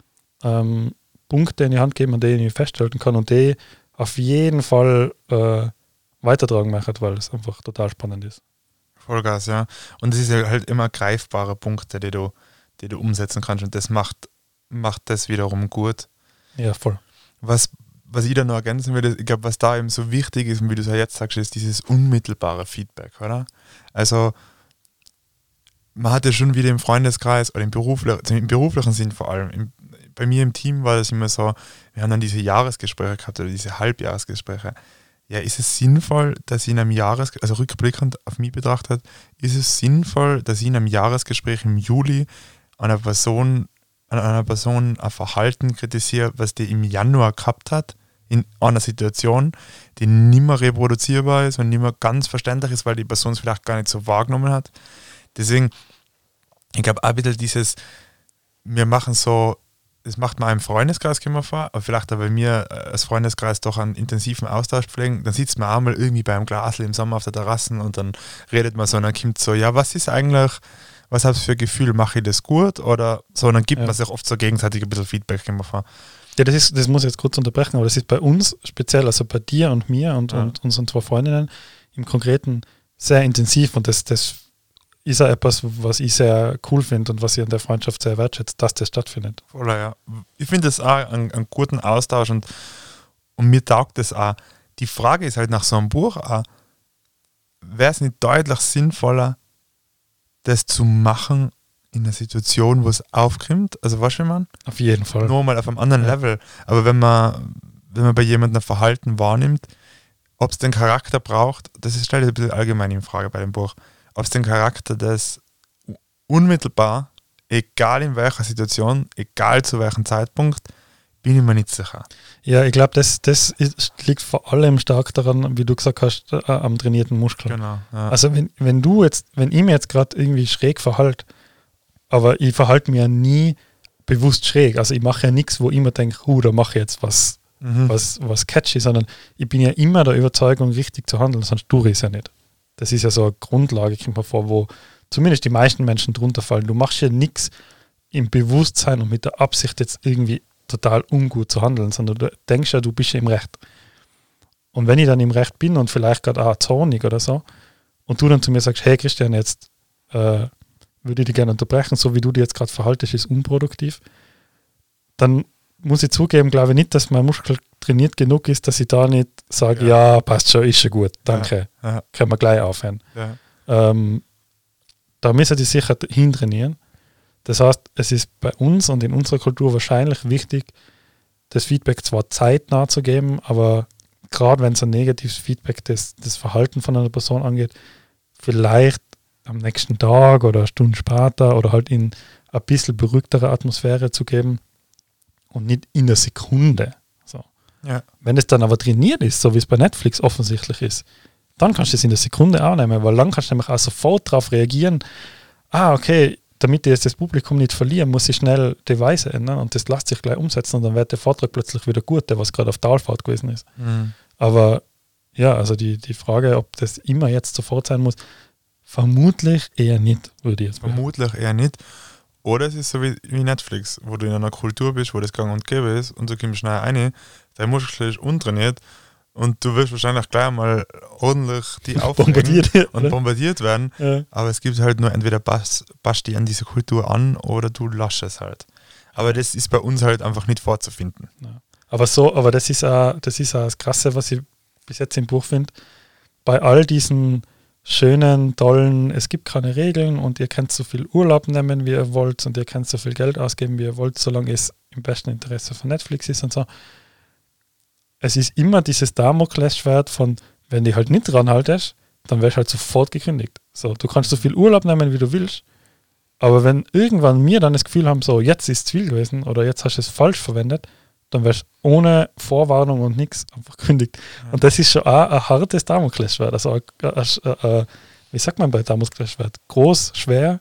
Punkte in die Hand geben, an denen ich festhalten kann und die auf jeden Fall weitertragen möchte, weil es einfach total spannend ist. Vollgas, ja. Und es ist ja halt immer greifbare Punkte, die du umsetzen kannst und das macht das wiederum gut. Ja, voll. Was ich da noch ergänzen würde, ich glaube, was da eben so wichtig ist und wie du es ja jetzt sagst, ist dieses unmittelbare Feedback, oder? Also man hat ja schon wieder im Freundeskreis oder im beruflichen Sinn vor allem, bei mir im Team war das immer so, wir haben dann diese Jahresgespräche gehabt oder diese Halbjahresgespräche. Ja, ist es sinnvoll, dass ich in einem also rückblickend auf mich betrachtet, ist es sinnvoll, dass ich in einem Jahresgespräch im Juli an einer Person ein Verhalten kritisiere, was die im Januar gehabt hat, in einer Situation, die nicht mehr reproduzierbar ist und nicht mehr ganz verständlich ist, weil die Person es vielleicht gar nicht so wahrgenommen hat. Deswegen, ich glaube auch wieder wir machen so, das macht man im Freundeskreis, kommen wir vor, aber vielleicht auch bei mir als Freundeskreis doch einen intensiven Austausch pflegen, dann sitzt man auch mal irgendwie beim Glasl im Sommer auf der Terrasse und dann redet man so und dann kommt so, ja, was ist eigentlich, was hast du für ein Gefühl, mache ich das gut oder so, und dann gibt man sich oft so gegenseitig ein bisschen Feedback, kommen wir vor. Ja, das muss ich jetzt kurz unterbrechen, aber das ist bei uns speziell, also bei dir und mir und unseren 2 Freundinnen im Konkreten sehr intensiv und das ist auch etwas, was ich sehr cool finde und was ich an der Freundschaft sehr wertschätze, dass das stattfindet. Voller, ja. Ich finde das auch einen guten Austausch und mir taugt das auch. Die Frage ist halt nach so einem Buch auch, wäre es nicht deutlich sinnvoller, das zu machen in einer Situation, wo es aufkommt? Also weißt du, wie man? Auf jeden Fall. Nur mal auf einem anderen Level. Aber wenn man bei jemandem ein Verhalten wahrnimmt, ob es den Charakter braucht, das stellt ein bisschen allgemein in Frage bei dem Buch, ob es den Charakter des unmittelbar, egal in welcher Situation, egal zu welchem Zeitpunkt, bin ich mir nicht sicher. Ja, ich glaube, das liegt vor allem stark daran, wie du gesagt hast, am trainierten Muskel. Genau. Ja. Also wenn ich mir jetzt gerade irgendwie schräg verhalte, aber ich verhalte mir ja nie bewusst schräg. Also ich mache ja nichts, wo ich immer denke, da mache ich jetzt was catchy, sondern ich bin ja immer der Überzeugung, richtig zu handeln, sonst tue ich es ja nicht. Das ist ja so eine Grundlage, kommt mir vor, wo zumindest die meisten Menschen drunter fallen. Du machst ja nichts im Bewusstsein und mit der Absicht jetzt irgendwie total ungut zu handeln, sondern du denkst ja, du bist ja im Recht. Und wenn ich dann im Recht bin und vielleicht gerade auch zornig oder so, und du dann zu mir sagst, hey Christian, jetzt würde ich dich gerne unterbrechen, so wie du dich jetzt gerade verhaltest, ist unproduktiv, dann muss ich zugeben, glaube ich nicht, dass mein Muskel trainiert genug ist, dass ich da nicht sage, ja passt schon, ist schon gut, danke, können wir gleich aufhören. Ja. Da müssen die sicher hintrainieren. Das heißt, es ist bei uns und in unserer Kultur wahrscheinlich wichtig, das Feedback zwar zeitnah zu geben, aber gerade wenn es ein negatives Feedback das Verhalten von einer Person angeht, vielleicht am nächsten Tag oder eine Stunde später oder halt in ein bisschen beruhigtere Atmosphäre zu geben und nicht in der Sekunde. So. Ja. Wenn es dann aber trainiert ist, so wie es bei Netflix offensichtlich ist, dann kannst du es in der Sekunde annehmen, weil dann kannst du nämlich auch sofort darauf reagieren, okay, damit ich jetzt das Publikum nicht verliere, muss ich schnell die Weise ändern und das lässt sich gleich umsetzen und dann wird der Vortrag plötzlich wieder gut, der was gerade auf Talfahrt gewesen ist. Mhm. Aber ja, also die Frage, ob das immer jetzt sofort sein muss, vermutlich eher nicht, würde ich jetzt sagen. Vermutlich eher nicht. Oder es ist so wie Netflix, wo du in einer Kultur bist, wo das gang und gäbe ist und du kommst schnell rein, dein Muskel ist untrainiert und du wirst wahrscheinlich gleich mal ordentlich die bombardiert werden. Ja. Aber es gibt halt nur entweder passt die an diese Kultur an oder du laschst es halt. Aber das ist bei uns halt einfach nicht vorzufinden. Ja. Aber das ist auch das Krasse, was ich bis jetzt im Buch finde. Bei all diesen schönen, tollen, es gibt keine Regeln und ihr könnt so viel Urlaub nehmen, wie ihr wollt und ihr könnt so viel Geld ausgeben, wie ihr wollt, solange es im besten Interesse von Netflix ist und so. Es ist immer dieses Damoklesschwert von, wenn du halt nicht dran haltest, dann wirst du halt sofort gekündigt. So, du kannst so viel Urlaub nehmen, wie du willst, aber wenn irgendwann wir dann das Gefühl haben, so jetzt ist es zu viel gewesen oder jetzt hast du es falsch verwendet, dann wirst du ohne Vorwarnung und nichts einfach gekündigt. Ja. Und das ist schon auch ein hartes Damoklesschwert. Also, wie sagt man bei Damoklesschwert? Groß, schwer,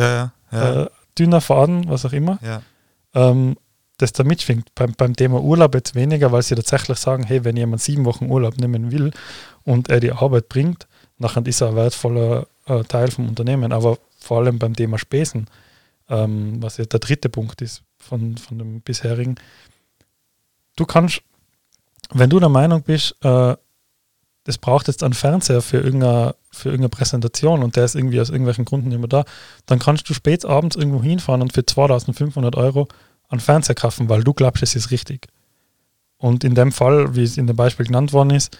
dünner Faden, was auch immer. Ja. Das da mitschwingt. Beim Thema Urlaub jetzt weniger, weil sie tatsächlich sagen, hey, wenn jemand 7 Wochen Urlaub nehmen will und er die Arbeit bringt, nachher ist er ein wertvoller Teil vom Unternehmen. Aber vor allem beim Thema Spesen, was ja der dritte Punkt ist von dem bisherigen, du kannst, wenn du der Meinung bist, es braucht jetzt einen Fernseher für irgendeine Präsentation und der ist irgendwie aus irgendwelchen Gründen nicht mehr da, dann kannst du spät abends irgendwo hinfahren und für 2.500 € einen Fernseher kaufen, weil du glaubst, es ist richtig. Und in dem Fall, wie es in dem Beispiel genannt worden ist,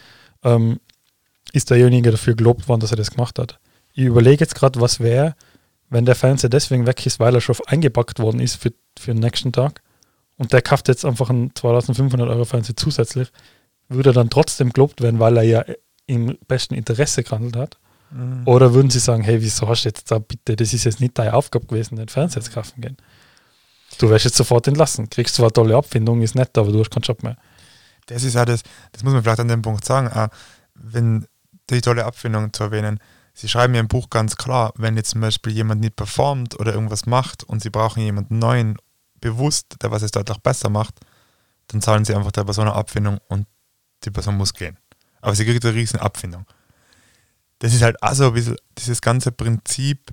ist derjenige dafür gelobt worden, dass er das gemacht hat. Ich überlege jetzt gerade, was wäre, wenn der Fernseher deswegen weg ist, weil er schon eingepackt worden ist für den nächsten Tag. Und der kauft jetzt einfach einen 2.500 € Fernseher zusätzlich, würde er dann trotzdem gelobt werden, weil er ja im besten Interesse gehandelt hat? Mhm. Oder würden sie sagen, hey, wieso hast du jetzt da bitte, das ist jetzt nicht deine Aufgabe gewesen, den Fernseher zu kaufen gehen? Du wirst jetzt sofort entlassen. Kriegst zwar eine tolle Abfindung, ist nett, aber du hast keinen Job mehr. Das ist auch das muss man vielleicht an dem Punkt sagen, auch wenn die tolle Abfindung zu erwähnen, sie schreiben mir im Buch ganz klar, wenn jetzt zum Beispiel jemand nicht performt oder irgendwas macht und sie brauchen jemanden neuen, bewusst, der was es deutlich besser macht, dann zahlen sie einfach der Person eine Abfindung und die Person muss gehen. Aber sie kriegt eine riesen Abfindung. Das ist halt also ein bisschen dieses ganze Prinzip,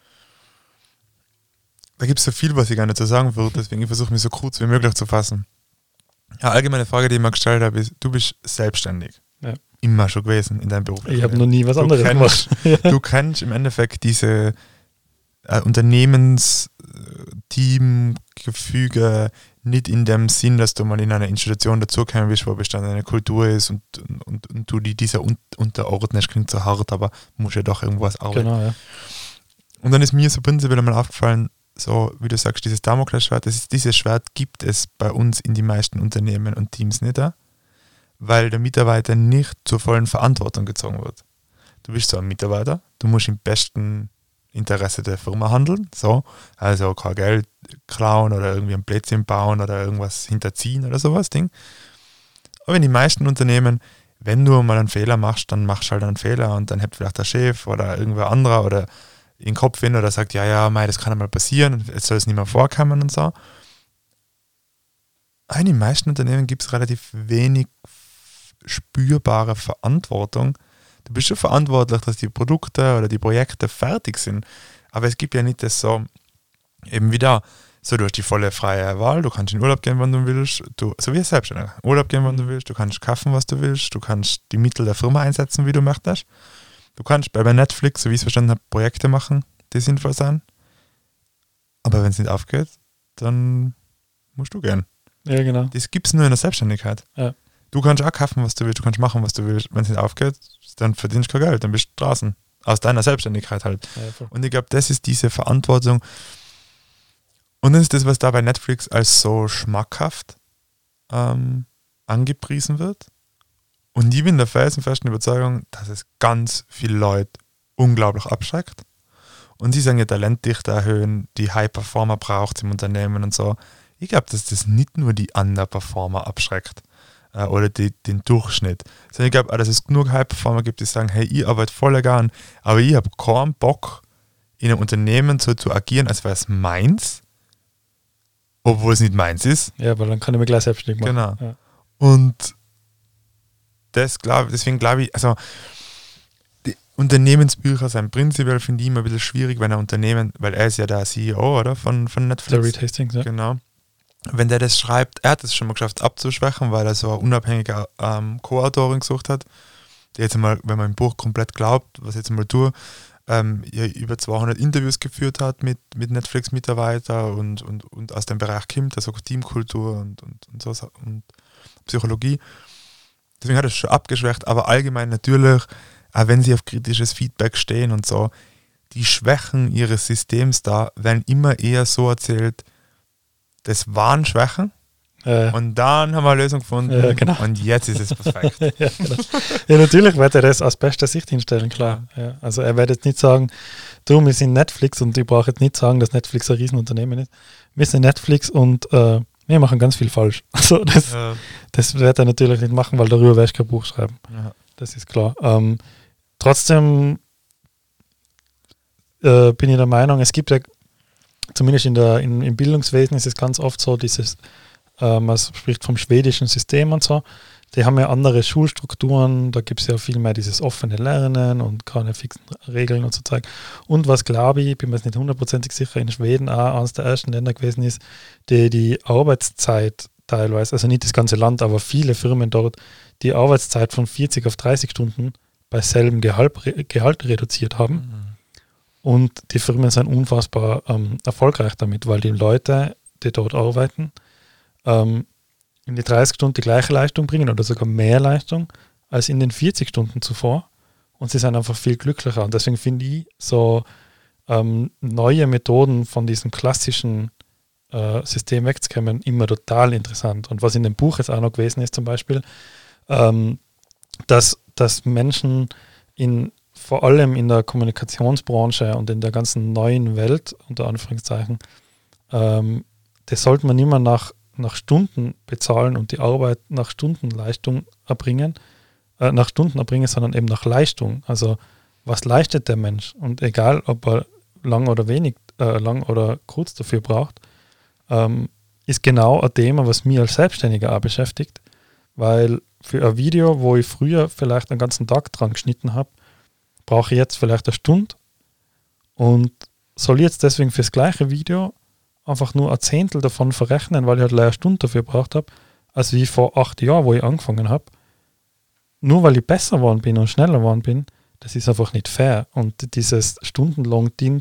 da gibt es so viel, was ich gar nicht so sagen würde, deswegen versuche ich mich so kurz wie möglich zu fassen. Ja, allgemeine Frage, die ich mir gestellt habe, ist, du bist selbstständig. Ja. Immer schon gewesen in deinem Beruf. Ich habe noch nie was anderes gemacht. Du kennst im Endeffekt diese Unternehmensteamgefüge nicht in dem Sinn, dass du mal in einer Institution dazugekommen bist, wo Bestand eine Kultur ist und du die dieser unterordnest, klingt so hart, aber muss ja doch irgendwas arbeiten. Genau, ja. Und dann ist mir so prinzipiell mal aufgefallen, so wie du sagst, dieses Damoklesschwert, dieses Schwert gibt es bei uns in die meisten Unternehmen und Teams nicht, weil der Mitarbeiter nicht zur vollen Verantwortung gezogen wird. Du bist so ein Mitarbeiter, du musst im besten Interesse der Firma handeln, so, also kein Geld klauen oder irgendwie ein Plätzchen bauen oder irgendwas hinterziehen oder sowas Ding. Aber in den meisten Unternehmen, wenn du mal einen Fehler machst, dann machst du halt einen Fehler und dann hat vielleicht der Chef oder irgendwer anderer oder in den Kopf hin oder sagt, ja, mei, das kann einmal passieren, jetzt soll es nicht mehr vorkommen und so. In den meisten Unternehmen gibt es relativ wenig spürbare Verantwortung. Du bist schon verantwortlich, dass die Produkte oder die Projekte fertig sind, aber es gibt ja nicht das so, eben wie da, So, du hast die volle freie Wahl, du kannst in Urlaub gehen, wann du willst, so wie Selbstständiger. Urlaub gehen, wann du willst, du kannst kaufen, was du willst, du kannst die Mittel der Firma einsetzen, wie du möchtest. Du kannst bei Netflix, so wie ich es verstanden habe, Projekte machen, die sinnvoll sind. Aber wenn es nicht aufgeht, dann musst du gehen. Ja, genau. Das gibt es nur in der Selbstständigkeit. Ja. Du kannst auch kaufen, was du willst, du kannst machen, was du willst. Wenn es nicht aufgeht, dann verdienst du kein Geld, dann bist du draußen. Aus deiner Selbstständigkeit halt. Ja, und ich glaube, das ist diese Verantwortung. Und das ist das, was da bei Netflix als so schmackhaft angepriesen wird. Und ich bin der felsenfesten Überzeugung, dass es ganz viele Leute unglaublich abschreckt. Und sie sagen ja Talentdichte erhöhen, die High-Performer braucht es im Unternehmen und so. Ich glaube, dass das nicht nur die Underperformer abschreckt oder den Durchschnitt. Sondern ich glaube auch, dass es genug High-Performer gibt, die sagen, hey, ich arbeite voll gern, aber ich habe keinen Bock, in einem Unternehmen so zu agieren, als wäre es meins, obwohl es nicht meins ist. Ja, weil dann kann ich mir gleich selbstständig machen. Genau. Ja. Und deswegen glaube ich, also die Unternehmensbücher sind prinzipiell, finde ich, immer ein bisschen schwierig, wenn ein Unternehmen, weil er ist ja der CEO, oder? Von Netflix. Der Reed Hastings, ja. Genau. Wenn der das schreibt, er hat es schon mal geschafft abzuschwächen, weil er so eine unabhängige Co-Autorin gesucht hat, die jetzt mal, wenn man im Buch komplett glaubt, was ich jetzt mal tue, über 200 Interviews geführt hat mit Netflix-Mitarbeitern und aus dem Bereich kommt, also Teamkultur und so und Psychologie. Deswegen hat er es schon abgeschwächt, aber allgemein natürlich, auch wenn sie auf kritisches Feedback stehen und so, die Schwächen ihres Systems da werden immer eher so erzählt, das waren Schwächen und dann haben wir eine Lösung gefunden genau. und jetzt ist es perfekt. Ja, genau. Ja, natürlich wird er das aus bester Sicht hinstellen, klar. Ja, also er wird jetzt nicht sagen, du, wir sind Netflix und ich brauche jetzt nicht sagen, dass Netflix ein Riesenunternehmen ist. Wir sind Netflix und wir machen ganz viel falsch. Also das wird er natürlich nicht machen, weil darüber werde ich kein Buch schreiben. Ja. Das ist klar. Trotzdem bin ich der Meinung, es gibt ja, zumindest im Bildungswesen ist es ganz oft so, man spricht vom schwedischen System und so, die haben ja andere Schulstrukturen, da gibt es ja viel mehr dieses offene Lernen und keine fixen Regeln und so Zeug. Und was glaube ich, bin mir jetzt nicht hundertprozentig sicher, in Schweden auch eines der ersten Länder gewesen ist, die Arbeitszeit teilweise, also nicht das ganze Land, aber viele Firmen dort, die Arbeitszeit von 40 auf 30 Stunden bei selben Gehalt reduziert haben. Mhm. Und die Firmen sind unfassbar erfolgreich damit, weil die Leute, die dort arbeiten, in die 30 Stunden die gleiche Leistung bringen oder sogar mehr Leistung als in den 40 Stunden zuvor. Und sie sind einfach viel glücklicher. Und deswegen finde ich so neue Methoden von diesem klassischen System wegzukommen immer total interessant. Und was in dem Buch jetzt auch noch gewesen ist zum Beispiel, dass Menschen vor allem in der Kommunikationsbranche und in der ganzen neuen Welt, unter Anführungszeichen, das sollte man nicht mehr nach Stunden bezahlen und die Arbeit nach Stundenleistung erbringen, sondern eben nach Leistung. Also was leistet der Mensch? Und egal, ob er lang oder kurz dafür braucht, ist genau ein Thema, was mich als Selbstständiger auch beschäftigt, weil für ein Video, wo ich früher vielleicht einen ganzen Tag dran geschnitten habe, brauche ich jetzt vielleicht eine Stunde und soll jetzt deswegen fürs gleiche Video einfach nur ein Zehntel davon verrechnen, weil ich halt eine Stunde dafür gebraucht habe, als wie vor 8 Jahren, wo ich angefangen habe. Nur weil ich besser geworden bin und schneller geworden bin, das ist einfach nicht fair. Und dieses Stundenlohn-Ding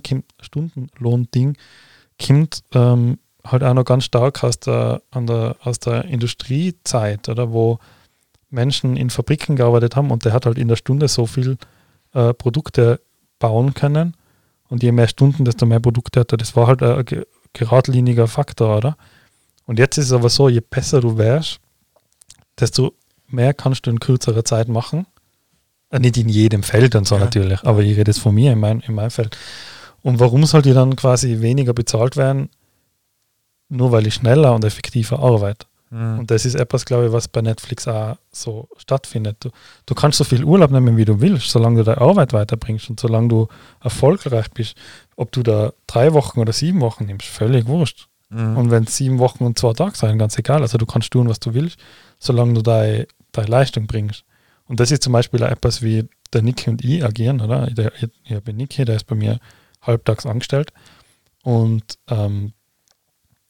kommt halt auch noch ganz stark aus der Industriezeit, oder, wo Menschen in Fabriken gearbeitet haben und der hat halt in der Stunde so viel Produkte bauen können und je mehr Stunden, desto mehr Produkte hat er. Das war halt ein geradliniger Faktor, oder? Und jetzt ist es aber so, je besser du wärst, desto mehr kannst du in kürzerer Zeit machen. Nicht in jedem Feld und so natürlich, aber ich rede jetzt von mir in meinem Feld. Und warum sollte ich dann quasi weniger bezahlt werden, nur weil ich schneller und effektiver arbeite? Mhm. Und das ist etwas, glaube ich, was bei Netflix auch so stattfindet. Du kannst so viel Urlaub nehmen, wie du willst, solange du deine Arbeit weiterbringst und solange du erfolgreich bist. Ob du da 3 Wochen oder 7 Wochen nimmst, völlig wurscht. Mhm. Und wenn es 7 Wochen und 2 Tage sind, ganz egal. Also du kannst tun, was du willst, solange du deine Leistung bringst. Und das ist zum Beispiel auch etwas, wie der Niki und ich agieren, oder? Ich habe Niki, der ist bei mir halbtags angestellt und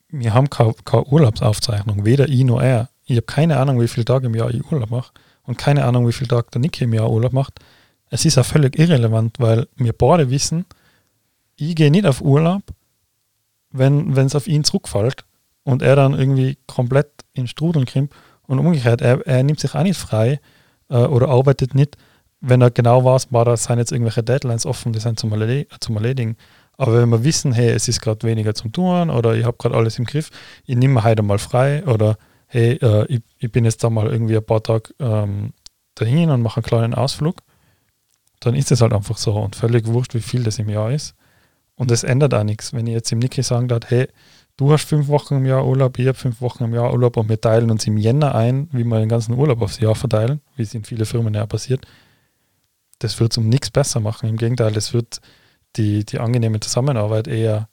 wir haben keine Urlaubsaufzeichnung, weder ich noch er. Ich habe keine Ahnung, wie viele Tage im Jahr ich Urlaub mache und keine Ahnung, wie viele Tage der Niki im Jahr Urlaub macht. Es ist auch völlig irrelevant, weil wir beide wissen, ich gehe nicht auf Urlaub, wenn es auf ihn zurückfällt und er dann irgendwie komplett in Strudeln kommt. Und umgekehrt, er nimmt sich auch nicht frei oder arbeitet nicht, wenn er genau weiß, da sind jetzt irgendwelche Deadlines offen, die sind zum Erledigen. Aber wenn wir wissen, hey, es ist gerade weniger zum Tun oder ich habe gerade alles im Griff, ich nehme mir heute mal frei oder hey, ich bin jetzt da mal irgendwie ein paar Tage dahin und mache einen kleinen Ausflug, dann ist es halt einfach so und völlig wurscht, wie viel das im Jahr ist. Und es ändert auch nichts. Wenn ich jetzt im Niki sagen darf, hey, du hast 5 Wochen im Jahr Urlaub, ich habe 5 Wochen im Jahr Urlaub und wir teilen uns im Jänner ein, wie wir den ganzen Urlaub aufs Jahr verteilen, wie es in vielen Firmen ja passiert, das wird es um nichts besser machen. Im Gegenteil, das wird die angenehme Zusammenarbeit eher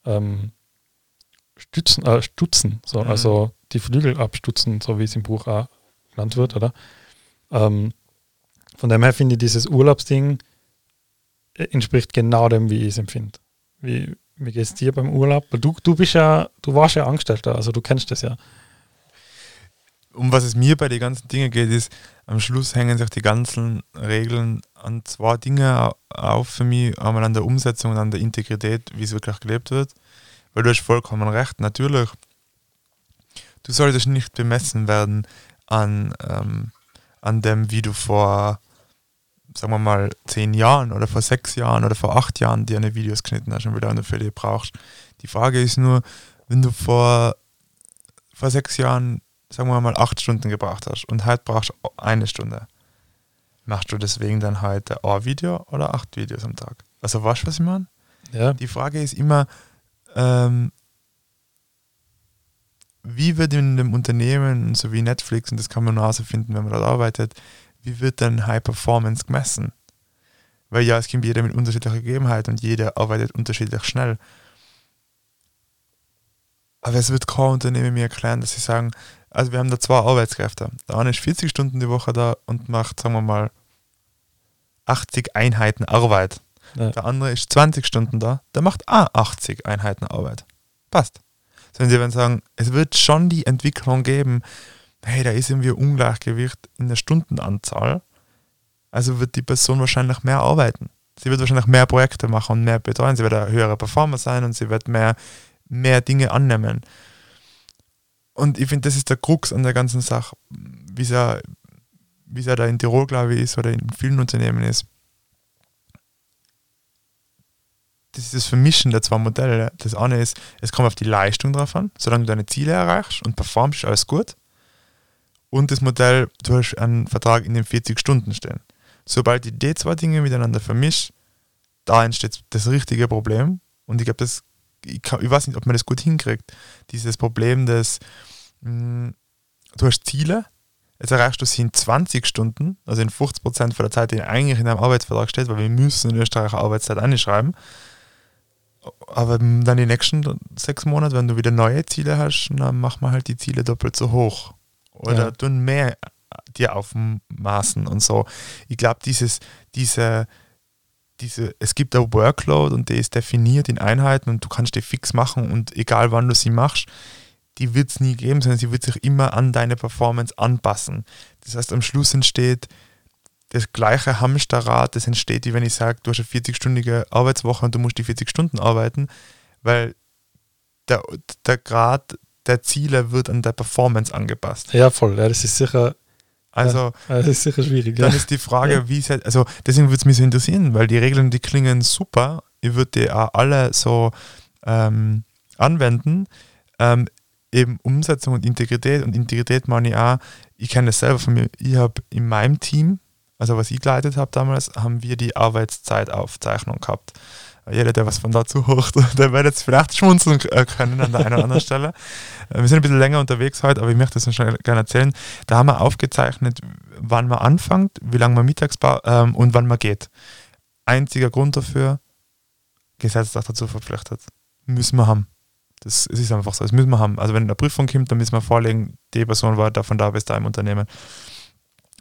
stutzen, so, also die Flügel abstutzen, so wie es im Buch auch genannt wird, oder? Von dem her finde ich, dieses Urlaubsding entspricht genau dem, wie ich es empfinde. Wie geht es dir beim Urlaub? Du warst ja Angestellter, also du kennst das ja. Um was es mir bei den ganzen Dingen geht, ist, am Schluss hängen sich die ganzen Regeln an 2 Dinge auf für mich. Einmal an der Umsetzung und an der Integrität, wie es wirklich gelebt wird. Weil du hast vollkommen recht, natürlich. Du solltest nicht bemessen werden an dem, wie du vor, sagen wir mal, 10 Jahren oder vor 6 Jahren oder vor 8 Jahren deine Videos geschnitten hast und wie lange du für die brauchst. Die Frage ist nur, wenn du vor 6 Jahren, sagen wir mal, 8 Stunden gebraucht hast und heute brauchst du 1 Stunde, machst du deswegen dann heute ein Video oder 8 Videos am Tag? Also weißt du, was ich meine? Ja. Die Frage ist immer, wie wird in einem Unternehmen, so wie Netflix, und das kann man nur herausfinden, wenn man dort arbeitet, wie wird dann High Performance gemessen? Weil ja, es gibt jeder mit unterschiedlicher Gegebenheit und jeder arbeitet unterschiedlich schnell. Aber es wird kein Unternehmen mir erklären, dass sie sagen, also wir haben da 2 Arbeitskräfte. Der eine ist 40 Stunden die Woche da und macht, sagen wir mal, 80 Einheiten Arbeit. Ja. Der andere ist 20 Stunden da, der macht auch 80 Einheiten Arbeit. Passt. Sondern sie werden sagen, es wird schon die Entwicklung geben, hey, da ist irgendwie ein Ungleichgewicht in der Stundenanzahl, also wird die Person wahrscheinlich mehr arbeiten. Sie wird wahrscheinlich mehr Projekte machen und mehr betreuen, sie wird eine höhere Performer sein und sie wird mehr Dinge annehmen. Und ich finde, das ist der Krux an der ganzen Sache, wie es ja da in Tirol, glaube ich, ist oder in vielen Unternehmen ist. Das ist das Vermischen der 2 Modelle. Das eine ist, es kommt auf die Leistung drauf an, solange du deine Ziele erreichst und performst, ist alles gut. Und das Modell, du hast einen Vertrag in den 40 Stunden stehen. Sobald ich die 2 Dinge miteinander vermische, da entsteht das richtige Problem. Und ich glaube, ich weiß nicht, ob man das gut hinkriegt. Dieses Problem, dass du hast Ziele, jetzt erreichst du sie in 20 Stunden, also in 50% von der Zeit, die eigentlich in deinem Arbeitsvertrag steht, weil wir müssen in Österreich eine Arbeitszeit einschreiben. Aber dann die nächsten 6 Monate, wenn du wieder neue Ziele hast, dann machen wir halt die Ziele doppelt so hoch. Oder tun mehr dir aufmaßen und so. Ich glaube, es gibt ein Workload und der ist definiert in Einheiten und du kannst die fix machen und egal wann du sie machst, die wird es nie geben, sondern sie wird sich immer an deine Performance anpassen. Das heißt, am Schluss entsteht das gleiche Hamsterrad, das entsteht, wie wenn ich sage, du hast eine 40-stündige Arbeitswoche und du musst die 40 Stunden arbeiten, weil der Grad der Ziele wird an der Performance angepasst. Ja, voll. Ja, das ist sicher, das ist sicher schwierig. Dann ist die Frage, wie es halt, also deswegen würde es mich so interessieren, weil die Regeln, die klingen super. Ich würde die auch alle so anwenden. Eben Umsetzung und Integrität. Und Integrität meine ich auch, ich kenne das selber von mir, ich habe in meinem Team, also was ich geleitet habe damals, haben wir die Arbeitszeitaufzeichnung gehabt. Jeder, der was von dazu hört, der wird jetzt vielleicht schmunzeln können an der einen oder anderen Stelle. Wir sind ein bisschen länger unterwegs heute, aber ich möchte das noch schnell gerne erzählen. Da haben wir aufgezeichnet, wann man anfängt, wie lange man Mittagspause und wann man geht. Einziger Grund dafür, Gesetz ist dazu verpflichtet. Müssen wir haben. Es ist einfach so, das müssen wir haben. Also wenn eine Prüfung kommt, dann müssen wir vorlegen, die Person war davon da bis da im Unternehmen.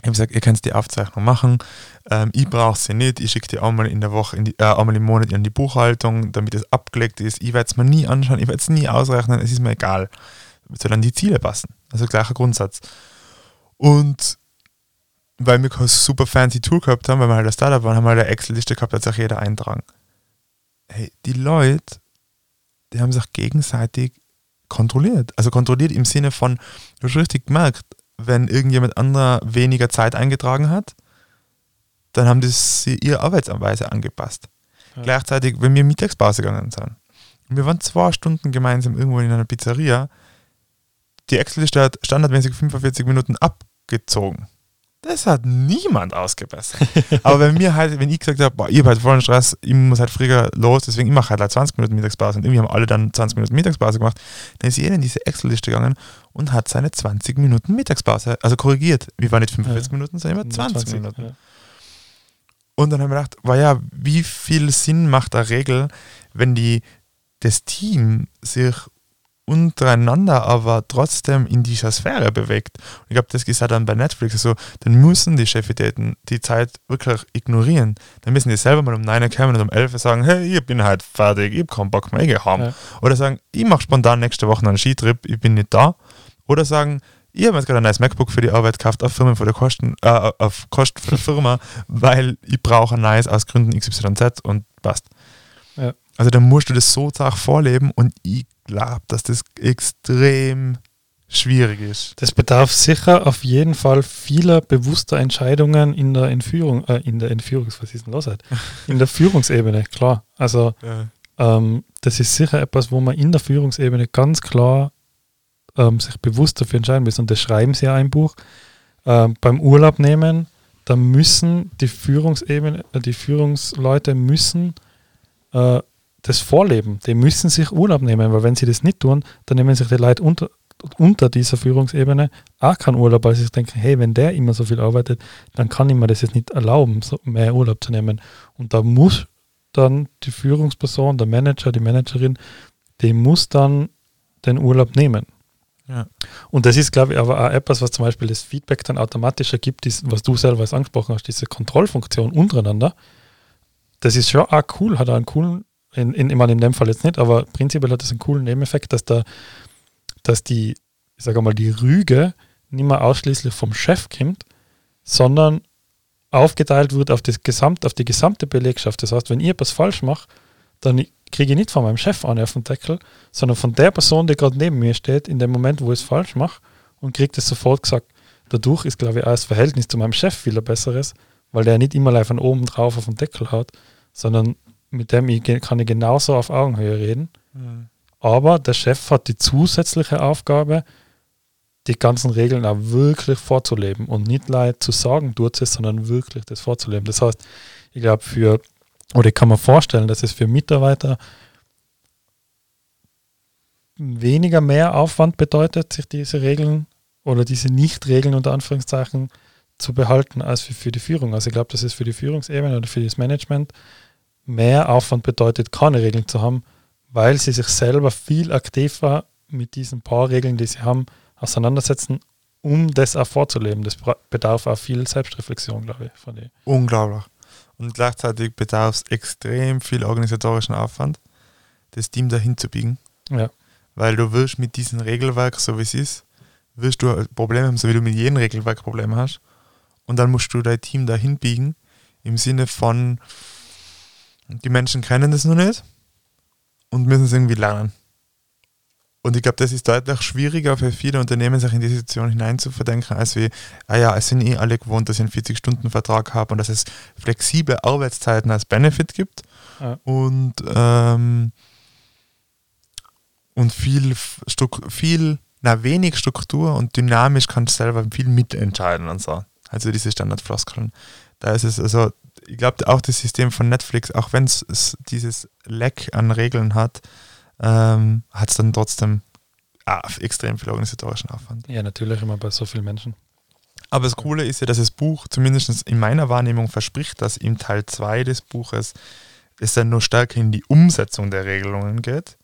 Ich habe gesagt, ihr könnt die Aufzeichnung machen, ich brauche sie nicht, ich schicke die einmal in der Woche, einmal im Monat in die Buchhaltung, damit es abgelegt ist. Ich werde es mir nie anschauen, ich werde es nie ausrechnen, es ist mir egal. Solange die Ziele passen. Also gleicher Grundsatz. Und weil wir kein super fancy Tool gehabt haben, weil wir halt ein Startup waren, haben wir halt eine Excel-Liste gehabt, da hat sich jeder eintragen. Hey, die Leute, die haben sich gegenseitig kontrolliert. Also kontrolliert im Sinne von, du hast richtig gemerkt, wenn irgendjemand anderer weniger Zeit eingetragen hat, dann haben sie ihre Arbeitsweise angepasst. Ja. Gleichzeitig, wenn wir Mittagspause gegangen sind, und wir waren 2 Stunden gemeinsam irgendwo in einer Pizzeria, die Excel-Liste hat standardmäßig 45 Minuten abgezogen. Das hat niemand ausgebessert. Aber wenn ich gesagt habe, ich habe halt vollen Stress, ich muss halt früher los, deswegen ich mache halt 20 Minuten Mittagspause und irgendwie haben alle dann 20 Minuten Mittagspause gemacht, dann ist jeder in diese Excel-Liste gegangen und hat seine 20 Minuten Mittagspause, also korrigiert. Wir waren nicht 45 Minuten, sondern immer 20 Minuten. Ja. Und dann haben wir gedacht, wie viel Sinn macht eine Regel, wenn das Team sich untereinander aber trotzdem in dieser Sphäre bewegt. Und ich glaube, das ist auch dann bei Netflix so, dann müssen die Chefitäten die Zeit wirklich ignorieren. Dann müssen die selber mal um 9 Uhr kommen und um 11 Uhr sagen, hey, ich bin halt fertig, ich habe keinen Bock mehr, ich gehe heim. Ja. Oder sagen, ich mache spontan nächste Woche einen Skitrip, ich bin nicht da. Oder sagen, ich habe jetzt gerade ein neues MacBook für die Arbeit gekauft, auf Kosten von der Firma, weil ich brauche ein neues aus Gründen XYZ und passt. Ja. Also dann musst du das so vorleben und ich glaube, dass das extrem schwierig ist. Das bedarf sicher auf jeden Fall vieler bewusster Entscheidungen in der Führungsebene, klar. Also das ist sicher etwas, wo man in der Führungsebene ganz klar sich bewusst dafür entscheiden muss. Und das schreiben sie ja im Buch. Beim Urlaub nehmen, da müssen die Führungsleute müssen das vorleben. Die müssen sich Urlaub nehmen, weil wenn sie das nicht tun, dann nehmen sich die Leute unter dieser Führungsebene auch keinen Urlaub, weil sie sich denken, hey, wenn der immer so viel arbeitet, dann kann ich mir das jetzt nicht erlauben, so mehr Urlaub zu nehmen. Und da muss dann die Führungsperson, der Manager, die Managerin, die muss dann den Urlaub nehmen. Ja. Und das ist, glaube ich, aber auch etwas, was zum Beispiel das Feedback dann automatisch ergibt, ist, was du selber angesprochen hast, diese Kontrollfunktion untereinander. Das ist schon auch cool, hat auch einen coolen, in dem Fall jetzt nicht, aber prinzipiell hat das einen coolen Nebeneffekt, dass die, ich sage mal, die Rüge nicht mehr ausschließlich vom Chef kommt, sondern aufgeteilt wird auf die gesamte Belegschaft. Das heißt, wenn ich etwas falsch mache, dann kriege ich nicht von meinem Chef eine auf den Deckel, sondern von der Person, die gerade neben mir steht, in dem Moment, wo ich es falsch mache, und kriege das sofort gesagt. Dadurch ist, glaube ich, auch das Verhältnis zu meinem Chef viel besseres, weil der nicht immer von oben drauf auf den Deckel haut, sondern mit dem kann ich genauso auf Augenhöhe reden. Mhm. Aber der Chef hat die zusätzliche Aufgabe, die ganzen Regeln auch wirklich vorzuleben und nicht leid zu sagen, tut es, sondern wirklich das vorzuleben. Das heißt, ich glaube, ich kann mir vorstellen, dass es für Mitarbeiter weniger mehr Aufwand bedeutet, sich diese Regeln oder diese Nicht-Regeln unter Anführungszeichen zu behalten, als für die Führung. Also ich glaube, dass es für die Führungsebene oder für das Management mehr Aufwand bedeutet, keine Regeln zu haben, weil sie sich selber viel aktiver mit diesen paar Regeln, die sie haben, auseinandersetzen, um das auch vorzuleben. Das bedarf auch viel Selbstreflexion, glaube ich. Von dir. Unglaublich. Und gleichzeitig bedarf es extrem viel organisatorischen Aufwand, das Team dahin zu biegen. Ja. Weil du wirst mit diesem Regelwerk, so wie es ist, wirst du Probleme haben, so wie du mit jedem Regelwerk Probleme hast. Und dann musst du dein Team dahin biegen, im Sinne von, die Menschen kennen das noch nicht und müssen es irgendwie lernen. Und ich glaube, das ist deutlich schwieriger für viele Unternehmen, sich in die Situation hineinzuverdenken, als wie, es sind alle gewohnt, dass ich einen 40-Stunden-Vertrag habe und dass es flexible Arbeitszeiten als Benefit gibt. Ja. Und wenig Struktur und dynamisch kannst du selber viel mitentscheiden und so. Also diese Standardfloskeln. Da ist es, also ich glaube auch das System von Netflix, auch wenn es dieses Leck an Regeln hat, hat es dann trotzdem extrem viel organisatorischen Aufwand. Ja, natürlich immer bei so vielen Menschen. Aber das Coole ist ja, dass das Buch zumindest in meiner Wahrnehmung verspricht, dass im Teil 2 des Buches es dann noch stärker in die Umsetzung der Regelungen geht.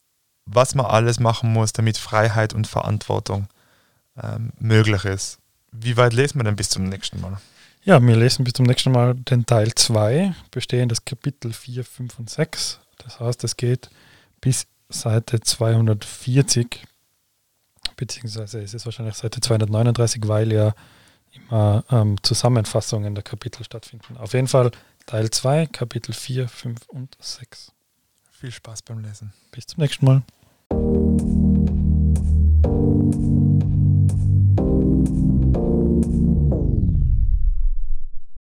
Was man alles machen muss, damit Freiheit und Verantwortung möglich ist Wie weit lesen wir denn bis zum nächsten Mal? Ja, wir lesen bis zum nächsten Mal den Teil 2, bestehend das Kapitel 4, 5 und 6. Das heißt, es geht bis Seite 240, beziehungsweise es ist wahrscheinlich Seite 239, weil ja immer Zusammenfassungen der Kapitel stattfinden. Auf jeden Fall Teil 2, Kapitel 4, 5 und 6. Viel Spaß beim Lesen. Bis zum nächsten Mal.